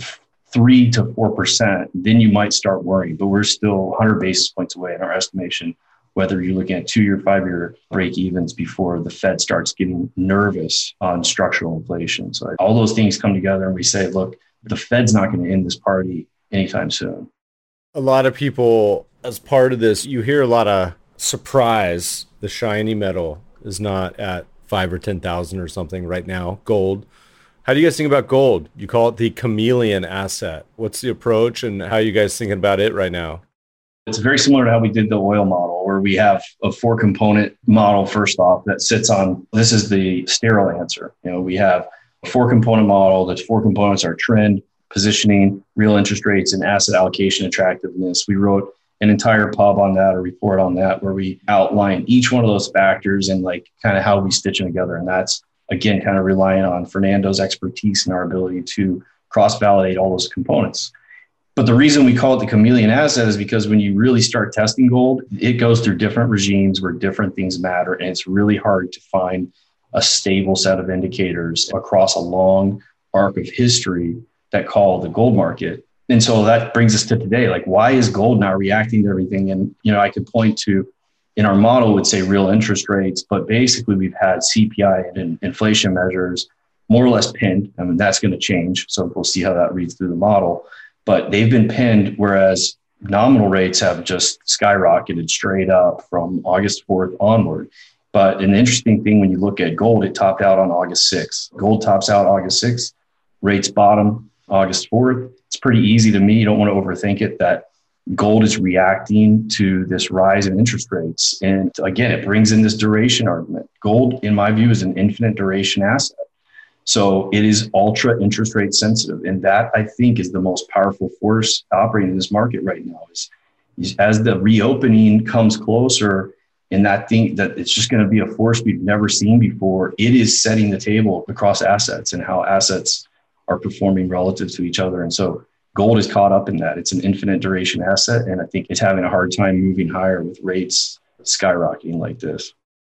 D: three to four percent, then you might start worrying. But we're still one hundred basis points away in our estimation, whether you're looking at two-year, five-year break evens before the Fed starts getting nervous on structural inflation. So all those things come together and we say, look, the Fed's not going to end this party anytime soon.
C: A lot of people, as part of this, you hear a lot of surprise. The shiny metal is not at five or ten thousand or something right now. Gold. How do you guys think about gold? You call it the chameleon asset. What's the approach and how are you guys thinking about it right now?
D: It's very similar to how we did the oil model, where we have a four component model first off that sits on, this is the sterile answer. You know, we have a four component model. Those four components are trend, positioning, real interest rates, and asset allocation attractiveness. We wrote an entire pub on that, a report on that, where we outline each one of those factors and like kind of how we stitch them together. And that's, again, kind of relying on Fernando's expertise and our ability to cross-validate all those components. But the reason we call it the chameleon asset is because when you really start testing gold, it goes through different regimes where different things matter. And it's really hard to find a stable set of indicators across a long arc of history that call the gold market. And so that brings us to today. Like, why is gold not reacting to everything? And, you know, I could point to, in our model would say real interest rates, but basically we've had C P I and inflation measures more or less pinned. I mean, that's going to change. So we'll see how that reads through the model. But they've been pinned, whereas nominal rates have just skyrocketed straight up from August fourth onward. But an interesting thing, when you look at gold, it topped out on August sixth. Gold tops out August sixth, rates bottom August fourth. It's pretty easy to me. You don't want to overthink it, that gold is reacting to this rise in interest rates. And again, it brings in this duration argument. Gold, in my view, is an infinite duration asset. So it is ultra interest rate sensitive. And that, I think, is the most powerful force operating in this market right now. Is, is as the reopening comes closer, and that thing that it's just going to be a force we've never seen before, it is setting the table across assets and how assets are performing relative to each other. And so gold is caught up in that. It's an infinite duration asset. And I think it's having a hard time moving higher with rates skyrocketing like this.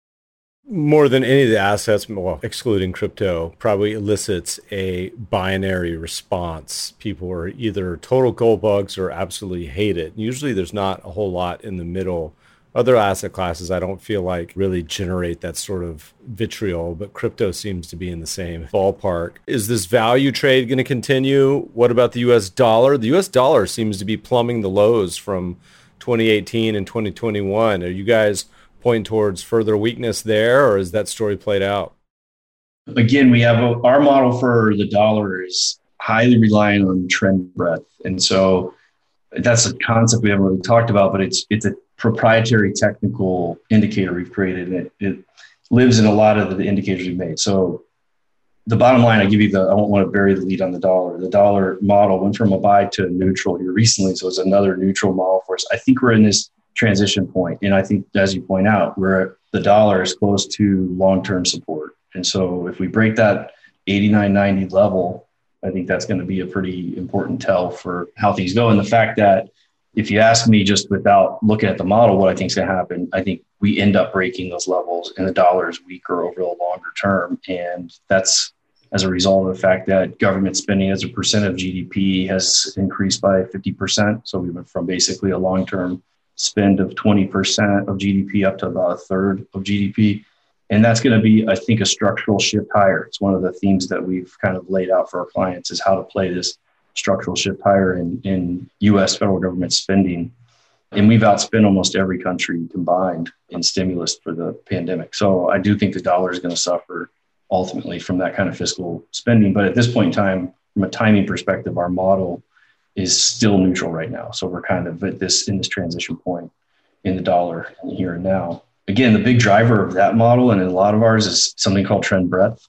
C: More than any of the assets, well, excluding crypto, probably elicits a binary response. People are either total gold bugs or absolutely hate it. Usually there's not a whole lot in the middle. Other asset classes, I don't feel like really generate that sort of vitriol, but crypto seems to be in the same ballpark. Is this value trade going to continue? What about the U S dollar? The U S dollar seems to be plumbing the lows from twenty eighteen and twenty twenty-one. Are you guys pointing towards further weakness there, or is that story played out?
D: Again, we have a, our model for the dollar is highly reliant on trend breadth. And so that's a concept we haven't really talked about, but it's it's a proprietary technical indicator we've created. And it, it lives in a lot of the indicators we've made. So the bottom line, I give you the, I won't want to bury the lead on the dollar. The dollar model went from a buy to a neutral here recently. So it's another neutral model for us. I think we're in this transition point. And I think, as you point out, we're the dollar is close to long-term support. And so if we break that eighty-nine ninety level, I think that's going to be a pretty important tell for how things go. And the fact that if you ask me just without looking at the model, what I think is going to happen, I think we end up breaking those levels and the dollar is weaker over the longer term. And that's as a result of the fact that government spending as a percent of G D P has increased by fifty percent. So we went from basically a long-term spend of twenty percent of G D P up to about a third of G D P. And that's going to be, I think, a structural shift higher. It's one of the themes that we've kind of laid out for our clients is how to play this structural shift higher in, in U S federal government spending. And we've outspent almost every country combined in stimulus for the pandemic. So I do think the dollar is going to suffer ultimately from that kind of fiscal spending. But at this point in time, from a timing perspective, our model is still neutral right now. So we're kind of at this in this transition point in the dollar here and now. again, the big driver of that model and a lot of ours is something called trend breadth.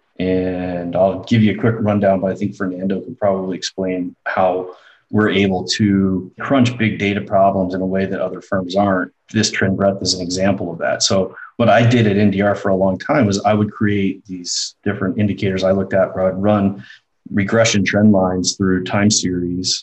D: And I'll give you a quick rundown, but I think Fernando can probably explain how we're able to crunch big data problems in a way that other firms aren't. This trend breadth is an example of that. So what I did at N D R for a long time was I would create these different indicators I looked at where I'd run regression trend lines through time series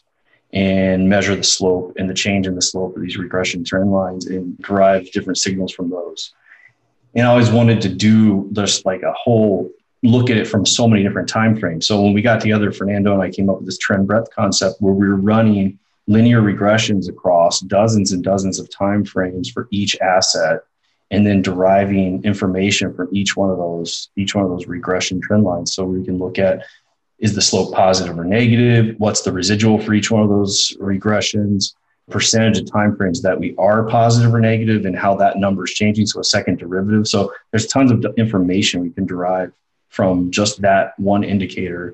D: and measure the slope and the change in the slope of these regression trend lines and derive different signals from those. And I always wanted to do just like a whole look at it from so many different time frames. So when we got together, Fernando and I came up with this trend breadth concept where we were running linear regressions across dozens and dozens of time frames for each asset, and then deriving information from each one of those, each one of those regression trend lines. So we can look at, is the slope positive or negative? What's the residual for each one of those regressions? Percentage of time frames that we are positive or negative, and how that number is changing. So a second derivative. So there's tons of information we can derive from just that one indicator.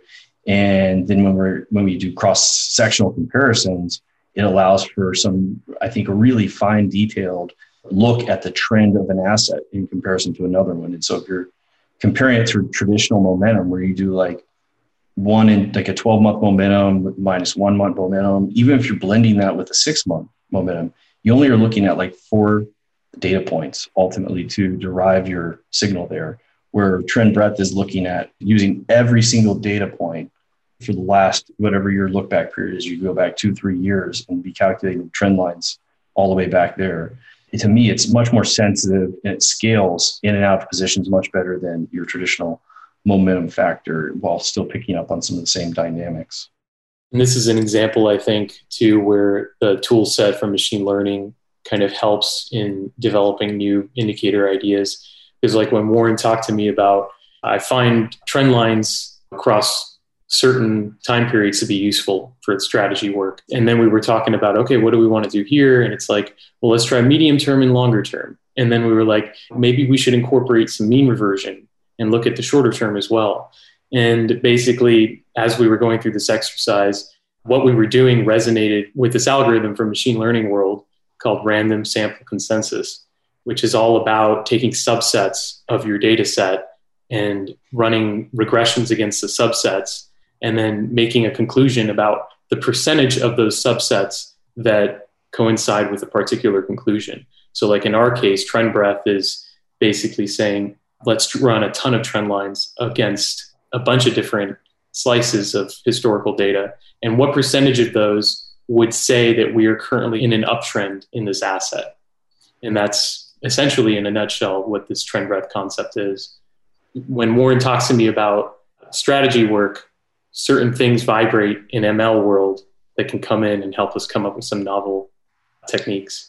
D: And then when we're when we do cross-sectional comparisons, it allows for some, I think, a really fine detailed look at the trend of an asset in comparison to another one. And so if you're comparing it through traditional momentum, where you do like one in like a twelve month momentum minus one month momentum, even if you're blending that with a six month momentum, you only are looking at like four data points ultimately to derive your signal there, where trend breadth is looking at using every single data point for the last, whatever your look back period is. You go back two, three years and be calculating trend lines all the way back there. And to me, it's much more sensitive and it scales in and out of positions much better than your traditional momentum factor, while still picking up on some of the same dynamics.
E: And this is an example, I think, too, where the tool set from machine learning kind of helps in developing new indicator ideas. Because like when Warren talked to me about, I find trend lines across certain time periods to be useful for its strategy work. And then we were talking about, okay, what do we want to do here? And it's like, well, let's try medium term and longer term. And then we were like, maybe we should incorporate some mean reversion and look at the shorter term as well. And basically, as we were going through this exercise, what we were doing resonated with this algorithm from machine learning world called random sample consensus, which is all about taking subsets of your data set and running regressions against the subsets, and then making a conclusion about the percentage of those subsets that coincide with a particular conclusion. So like in our case, trend breadth is basically saying, let's run a ton of trend lines against a bunch of different slices of historical data. And what percentage of those would say that we are currently in an uptrend in this asset? And that's essentially, in a nutshell, what this trend breadth concept is. When Warren talks to me about strategy work, certain things vibrate in M L world that can come in and help us come up with some novel techniques.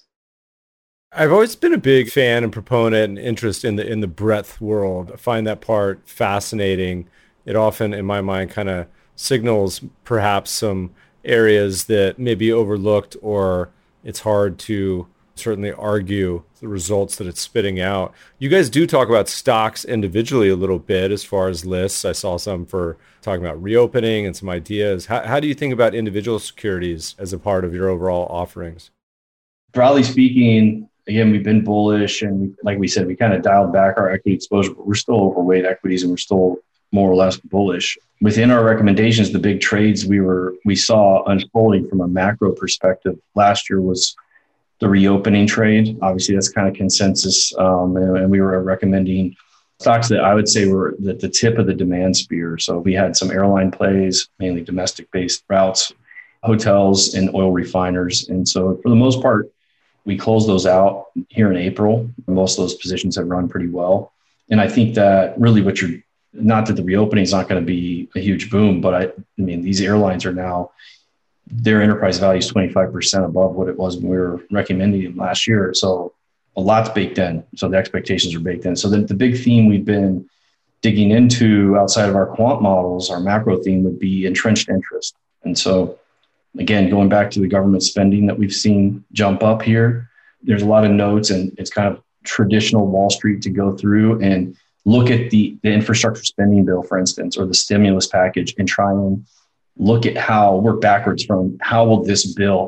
C: I've always been a big fan and proponent and interest in the in the breadth world. I find that part fascinating. It often, in my mind, kind of signals perhaps some areas that may be overlooked, or it's hard to certainly argue the results that it's spitting out. You guys do talk about stocks individually a little bit as far as lists. I saw some for talking about reopening and some ideas. How, how do you think about individual securities as a part of your overall offerings?
D: Broadly speaking, again, we've been bullish, and we, like we said, we kind of dialed back our equity exposure, but we're still overweight equities and we're still more or less bullish. Within our recommendations, the big trades we were we saw unfolding from a macro perspective last year was the reopening trade. Obviously, that's kind of consensus, um, and, and we were recommending stocks that I would say were at the tip of the demand spear. So we had some airline plays, mainly domestic-based routes, hotels, and oil refiners. And so for the most part, we closed those out here in April. Most of those positions have run pretty well. And I think that really what you're, not that the reopening is not going to be a huge boom, but I, I mean, these airlines are now, their enterprise value is twenty-five percent above what it was when we were recommending them last year. So a lot's baked in. So the expectations are baked in. So the, the big theme we've been digging into outside of our quant models, our macro theme would be entrenched interest. And so again, going back to the government spending that we've seen jump up here, there's a lot of notes, and it's kind of traditional Wall Street to go through and look at the, the infrastructure spending bill, for instance, or the stimulus package, and try and look at how, work backwards from how will this bill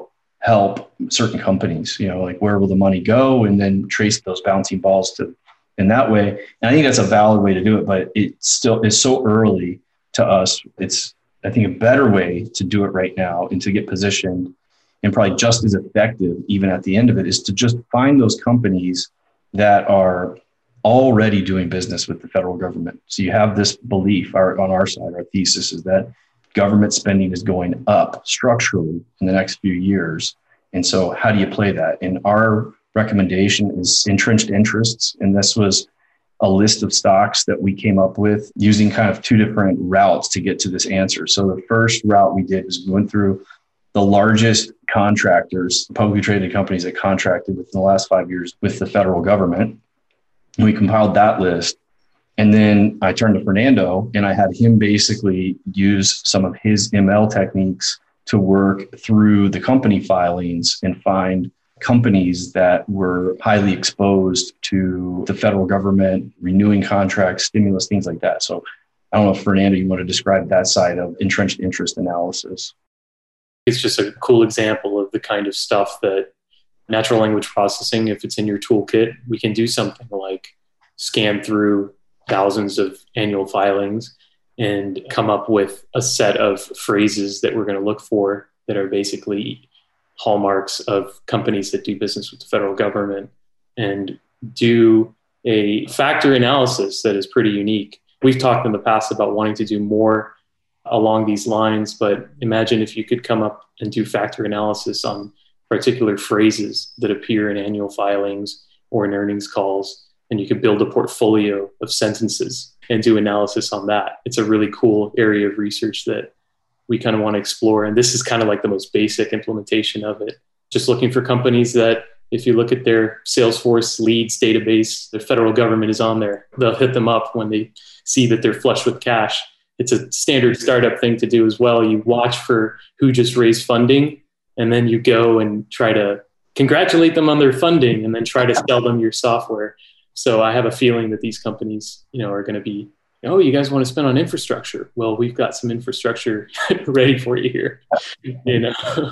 D: help certain companies, you know, like where will the money go, and then trace those bouncing balls to in that way. And I think that's a valid way to do it, but it still is so early to us. It's, I think, a better way to do it right now and to get positioned, and probably just as effective, even at the end of it, is to just find those companies that are already doing business with the federal government. So you have this belief, our, on our side, our thesis is that government spending is going up structurally in the next few years. And so how do you play that? And our recommendation is entrenched interests. And this was a list of stocks that we came up with using kind of two different routes to get to this answer. So the first route we did was we went through the largest contractors, publicly traded companies that contracted within the last five years with the federal government. And we compiled that list. And then I turned to Fernando and I had him basically use some of his M L techniques to work through the company filings and find companies that were highly exposed to the federal government, renewing contracts, stimulus, things like that. So I don't know if Fernando, you want to describe that side of entrenched interest analysis.
E: It's just a cool example of the kind of stuff that natural language processing, if it's in your toolkit, we can do something like scan through thousands of annual filings and come up with a set of phrases that we're going to look for that are basically hallmarks of companies that do business with the federal government, and do a factor analysis that is pretty unique. We've talked in the past about wanting to do more along these lines, but imagine if you could come up and do factor analysis on particular phrases that appear in annual filings or in earnings calls, and you could build a portfolio of sentences and do analysis on that. It's a really cool area of research that we kind of want to explore. And this is kind of like the most basic implementation of it. Just looking for companies that, if you look at their Salesforce leads database, the federal government is on there. They'll hit them up when they see that they're flush with cash. It's a standard startup thing to do as well. You watch for who just raised funding, and then you go and try to congratulate them on their funding and then try to sell them your software. So I have a feeling that these companies, you know, are going to be, oh, you guys want to spend on infrastructure? Well, we've got some infrastructure ready for you here. You know.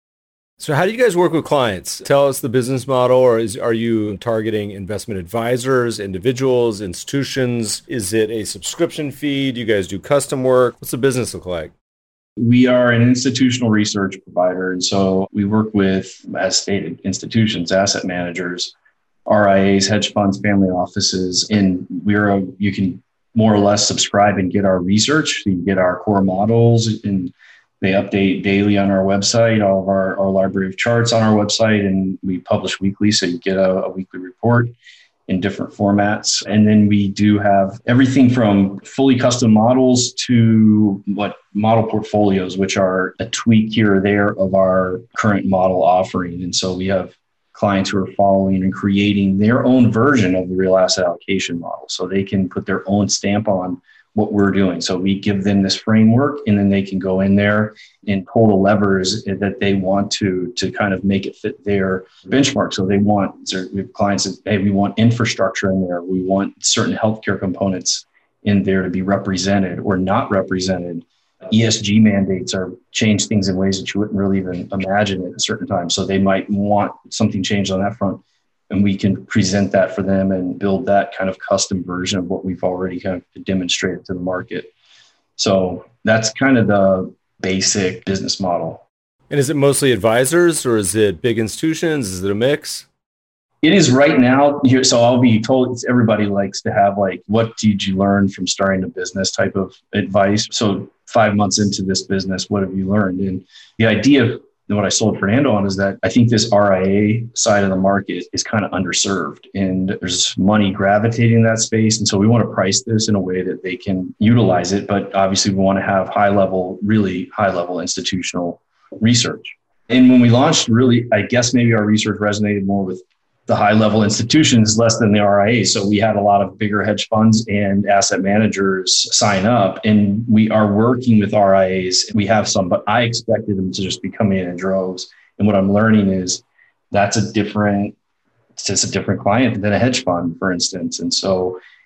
C: So how do you guys work with clients? Tell us the business model, or is, are you targeting investment advisors, individuals, institutions? Is it a subscription fee? Do you guys do custom work? What's the business look like?
D: We are an institutional research provider. And so we work with, as stated, institutions, asset managers, R I As, hedge funds, family offices. And we're a, you can more or less subscribe and get our research. So you get our core models, and they update daily on our website, all of our, our library of charts on our website, and we publish weekly. So you get a, a weekly report in different formats. And then we do have everything from fully custom models to what model portfolios, which are a tweak here or there of our current model offering. And so we have clients who are following and creating their own version of the real asset allocation model, so they can put their own stamp on what we're doing. So we give them this framework, and then they can go in there and pull the levers that they want to to kind of make it fit their benchmark. So they want, so we have clients that, hey, we want infrastructure in there. We want certain healthcare components in there to be represented or not represented. E S G mandates are change things in ways that you wouldn't really even imagine at a certain time. So they might want something changed on that front, and we can present that for them and build that kind of custom version of what we've already kind of demonstrated to the market. So that's kind of the basic business model.
C: And is it mostly advisors, or is it big institutions? Is it a mix?
D: It is right now here. So I'll be told, everybody likes to have like, what did you learn from starting a business type of advice? So five months into this business, what have you learned? And the idea of what I sold Fernando on is that I think this R I A side of the market is kind of underserved, and there's money gravitating in that space. And so we want to price this in a way that they can utilize it. But obviously we want to have high level, really high level institutional research. And when we launched, really, I guess maybe our research resonated more with the high level institutions less than the R I A. So we had a lot of bigger hedge funds and asset managers sign up, and we are working with R I As. We have some, but I expected them to just be coming in in droves. And what I'm learning is that's a different, it's just a different client than a hedge fund, for instance. And so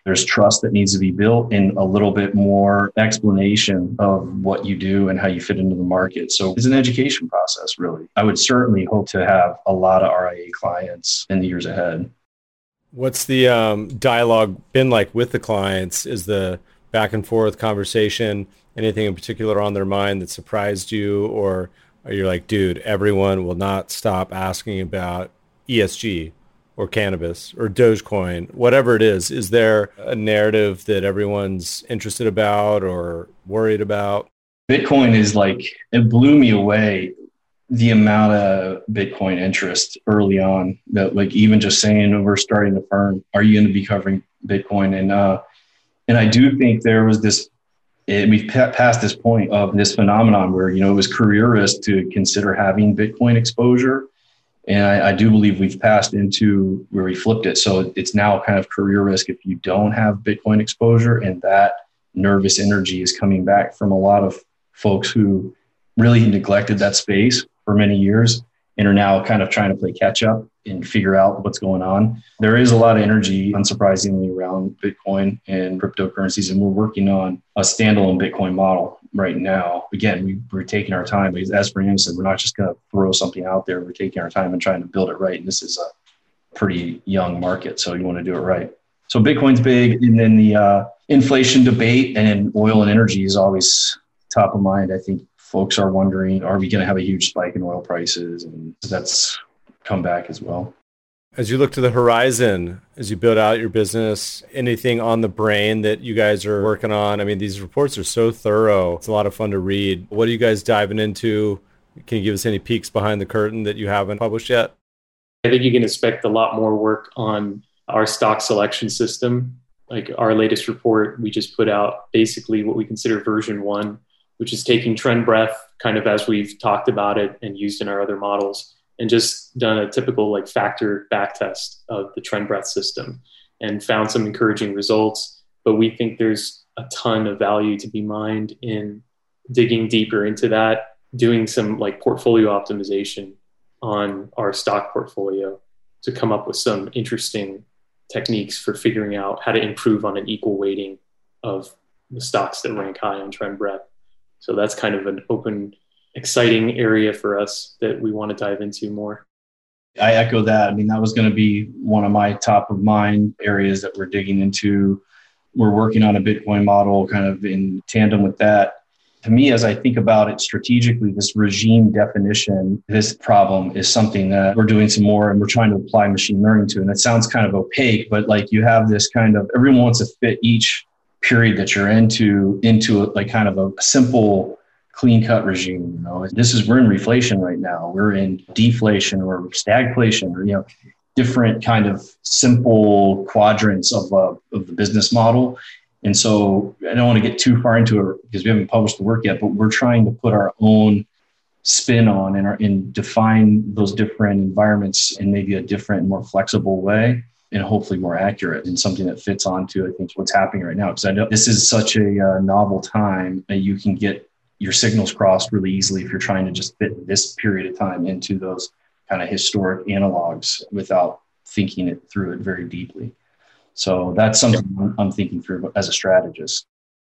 D: There's trust that needs to be built and a little bit more explanation of what you do and how you fit into the market. So it's an education process, really. I would certainly hope to have a lot of R I A clients in the years ahead.
C: What's the um, dialogue been like with the clients? Is the back and forth conversation anything in particular on their mind that surprised you? Or are you like, dude, everyone will not stop asking about E S G or cannabis or Dogecoin, whatever it is? Is there a narrative that everyone's interested about or worried about?
D: Bitcoin is like, it blew me away, the amount of Bitcoin interest early on. That, like, even just saying we're starting a firm, are you going to be covering Bitcoin? And uh, and I do think there was this, it, we've passed this point of this phenomenon where, you know, it was career risk to consider having Bitcoin exposure. And I, I do believe we've passed into where we flipped it. So it's now kind of career risk if you don't have Bitcoin exposure. And that nervous energy is coming back from a lot of folks who really neglected that space for many years and are now kind of trying to play catch up and figure out what's going on. There is a lot of energy, unsurprisingly, around Bitcoin and cryptocurrencies. And we're working on a standalone Bitcoin model right now. Again, we, we're taking our time. But as Brandon said, we're not just going to throw something out there. We're taking our time and trying to build it right. And this is a pretty young market, so you want to do it right. So Bitcoin's big. And then the uh, inflation debate and oil and energy is always top of mind. I think folks are wondering, are we going to have a huge spike in oil prices? And that's come back as well.
C: As you look to the horizon, as you build out your business, anything on the brain that you guys are working on? I mean, these reports are so thorough. It's a lot of fun to read. What are you guys diving into? Can you give us any peeks behind the curtain that you haven't published yet?
E: I think you can expect a lot more work on our stock selection system. Like our latest report, we just put out basically what we consider version one, which is taking trend breadth, kind of as we've talked about it and used in our other models, and just done a typical like factor back test of the trend breadth system and found some encouraging results. But we think there's a ton of value to be mined in digging deeper into that, doing some like portfolio optimization on our stock portfolio to come up with some interesting techniques for figuring out how to improve on an equal weighting of the stocks that rank high on trend breadth. So that's kind of an open, exciting area for us that we want to dive into more.
D: I echo that. I mean, that was going to be one of my top of mind areas that we're digging into. We're working on a Bitcoin model kind of in tandem with that. To me, as I think about it strategically, this regime definition, this problem is something that we're doing some more and we're trying to apply machine learning to. And it sounds kind of opaque, but like you have this kind of, everyone wants to fit each period that you're into, into a, like kind of a simple, clean cut regime. You know, this is, we're in reflation right now. We're in deflation or stagflation, or, you know, different kind of simple quadrants of, uh, of the business model. And so I don't want to get too far into it because we haven't published the work yet, but we're trying to put our own spin on and, our, and define those different environments in maybe a different, more flexible way, and hopefully more accurate and something that fits onto, I think, what's happening right now. Because I know this is such a uh, novel time that you can get your signals crossed really easily if you're trying to just fit this period of time into those kind of historic analogs without thinking it through it very deeply. So that's something I'm thinking through as a strategist.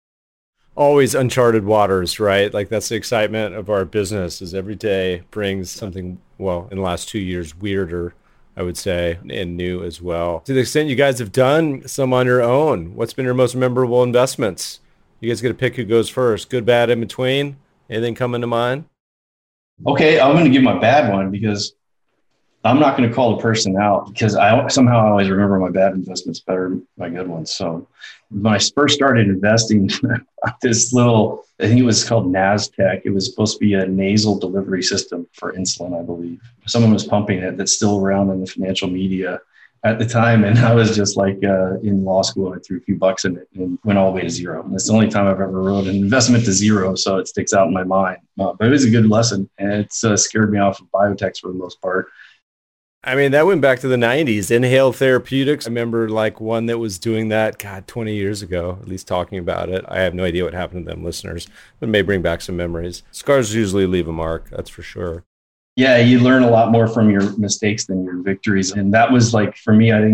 C: Always uncharted waters, right? Like that's the excitement of our business, is every day brings something, well, in the last two years, weirder, I would say, and new as well. To the extent you guys have done some on your own, what's been your most memorable investments? You guys get to pick who goes first. Good, bad, in between? Anything coming to mind? Okay,
D: I'm going to give my bad one because I'm not going to call the person out because I somehow I always remember my bad investments better than my good ones. So when I first started investing, this little, I think it was called Nasdaq. It was supposed to be a nasal delivery system for insulin, I believe. Someone was pumping it that's still around in the financial media at the time. And I was just like uh, in law school, I threw a few bucks in it and went all the way to zero. And it's the only time I've ever wrote an investment to zero. So it sticks out in my mind. Uh, but it was a good lesson. And it's uh, scared me off of biotechs for the most part.
C: I mean, that went back to the nineties. Inhale Therapeutics. I remember like one that was doing that, God, twenty years ago, at least talking about it. I have no idea what happened to them, listeners, but it may bring back some memories. Scars usually leave a mark, that's for sure.
D: Yeah, you learn a lot more from your mistakes than your victories. And that was like, for me, I think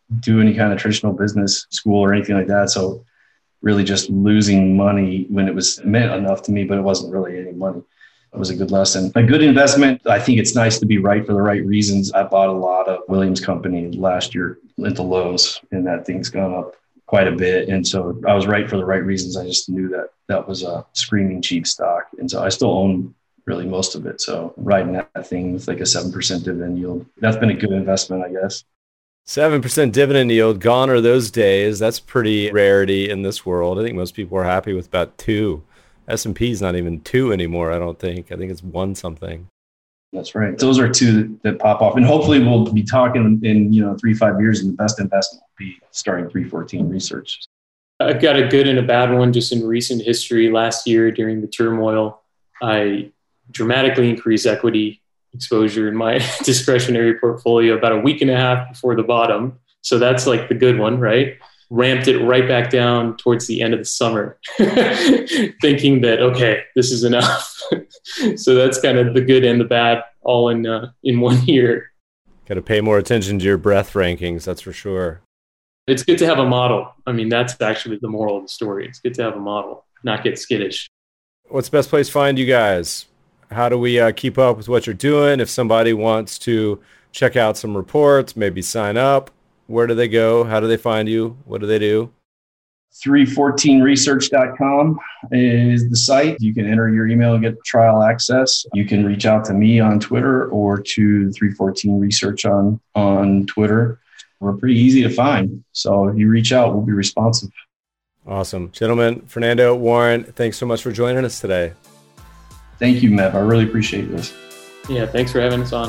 D: do any kind of traditional business school or anything like that. So really just losing money when it was meant enough to me, but it wasn't really any money. It was a good lesson. A good investment. I think it's nice to be right for the right reasons. I bought a lot of Williams Company last year into lows, and that thing's gone up quite a bit. And so I was right for the right reasons. I just knew that that was a screaming cheap stock. And so I still own really most of it. So riding that thing with like a seven percent dividend yield, that's been a good investment, I guess.
A: seven percent dividend yield, gone are those days. That's pretty rarity in this world. I think most people are happy with about two. S and P is not even two anymore, I don't think. I think it's one something.
D: That's right. Those are two that, that pop off. And hopefully we'll be talking in, you know, three, five years, and the best investment will be starting three fourteen Research.
E: I've got a good and a bad one just in recent history. Last year during the turmoil, I dramatically increased equity exposure in my discretionary portfolio about a week and a half before the bottom. So that's like the good one, right? Ramped it right back down towards the end of the summer, thinking that, okay, this is enough. So that's kind of the good and the bad all in uh, in one year.
A: Got to pay more attention to your breadth rankings, that's for sure.
E: It's good to have a model. I mean, that's actually the moral of the story. It's good to have a model, not get skittish.
A: What's the best place to find you guys? How do we uh, keep up with what you're doing? If somebody wants to check out some reports, maybe sign up, where do they go? How do they find you? What do they do?
D: three fourteen research dot com is the site. You can enter your email and get trial access. You can reach out to me on Twitter or to three fourteen Research on, on Twitter. We're pretty easy to find. So if you reach out, we'll be responsive.
A: Awesome. Gentlemen, Fernando, Warren, thanks so much for joining us today.
D: Thank you, Mev. I really appreciate this.
E: Yeah, thanks for having us on.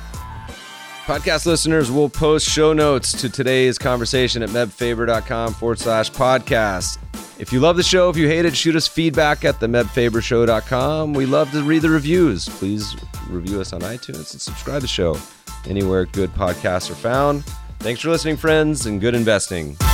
A: Podcast listeners will post show notes to today's conversation at mebfaber.com forward slash podcast. If you love the show, if you hate it, shoot us feedback at the meb faber show dot com. We love to read the reviews. Please review us on iTunes and subscribe to the show anywhere good podcasts are found. Thanks for listening, friends, and good investing.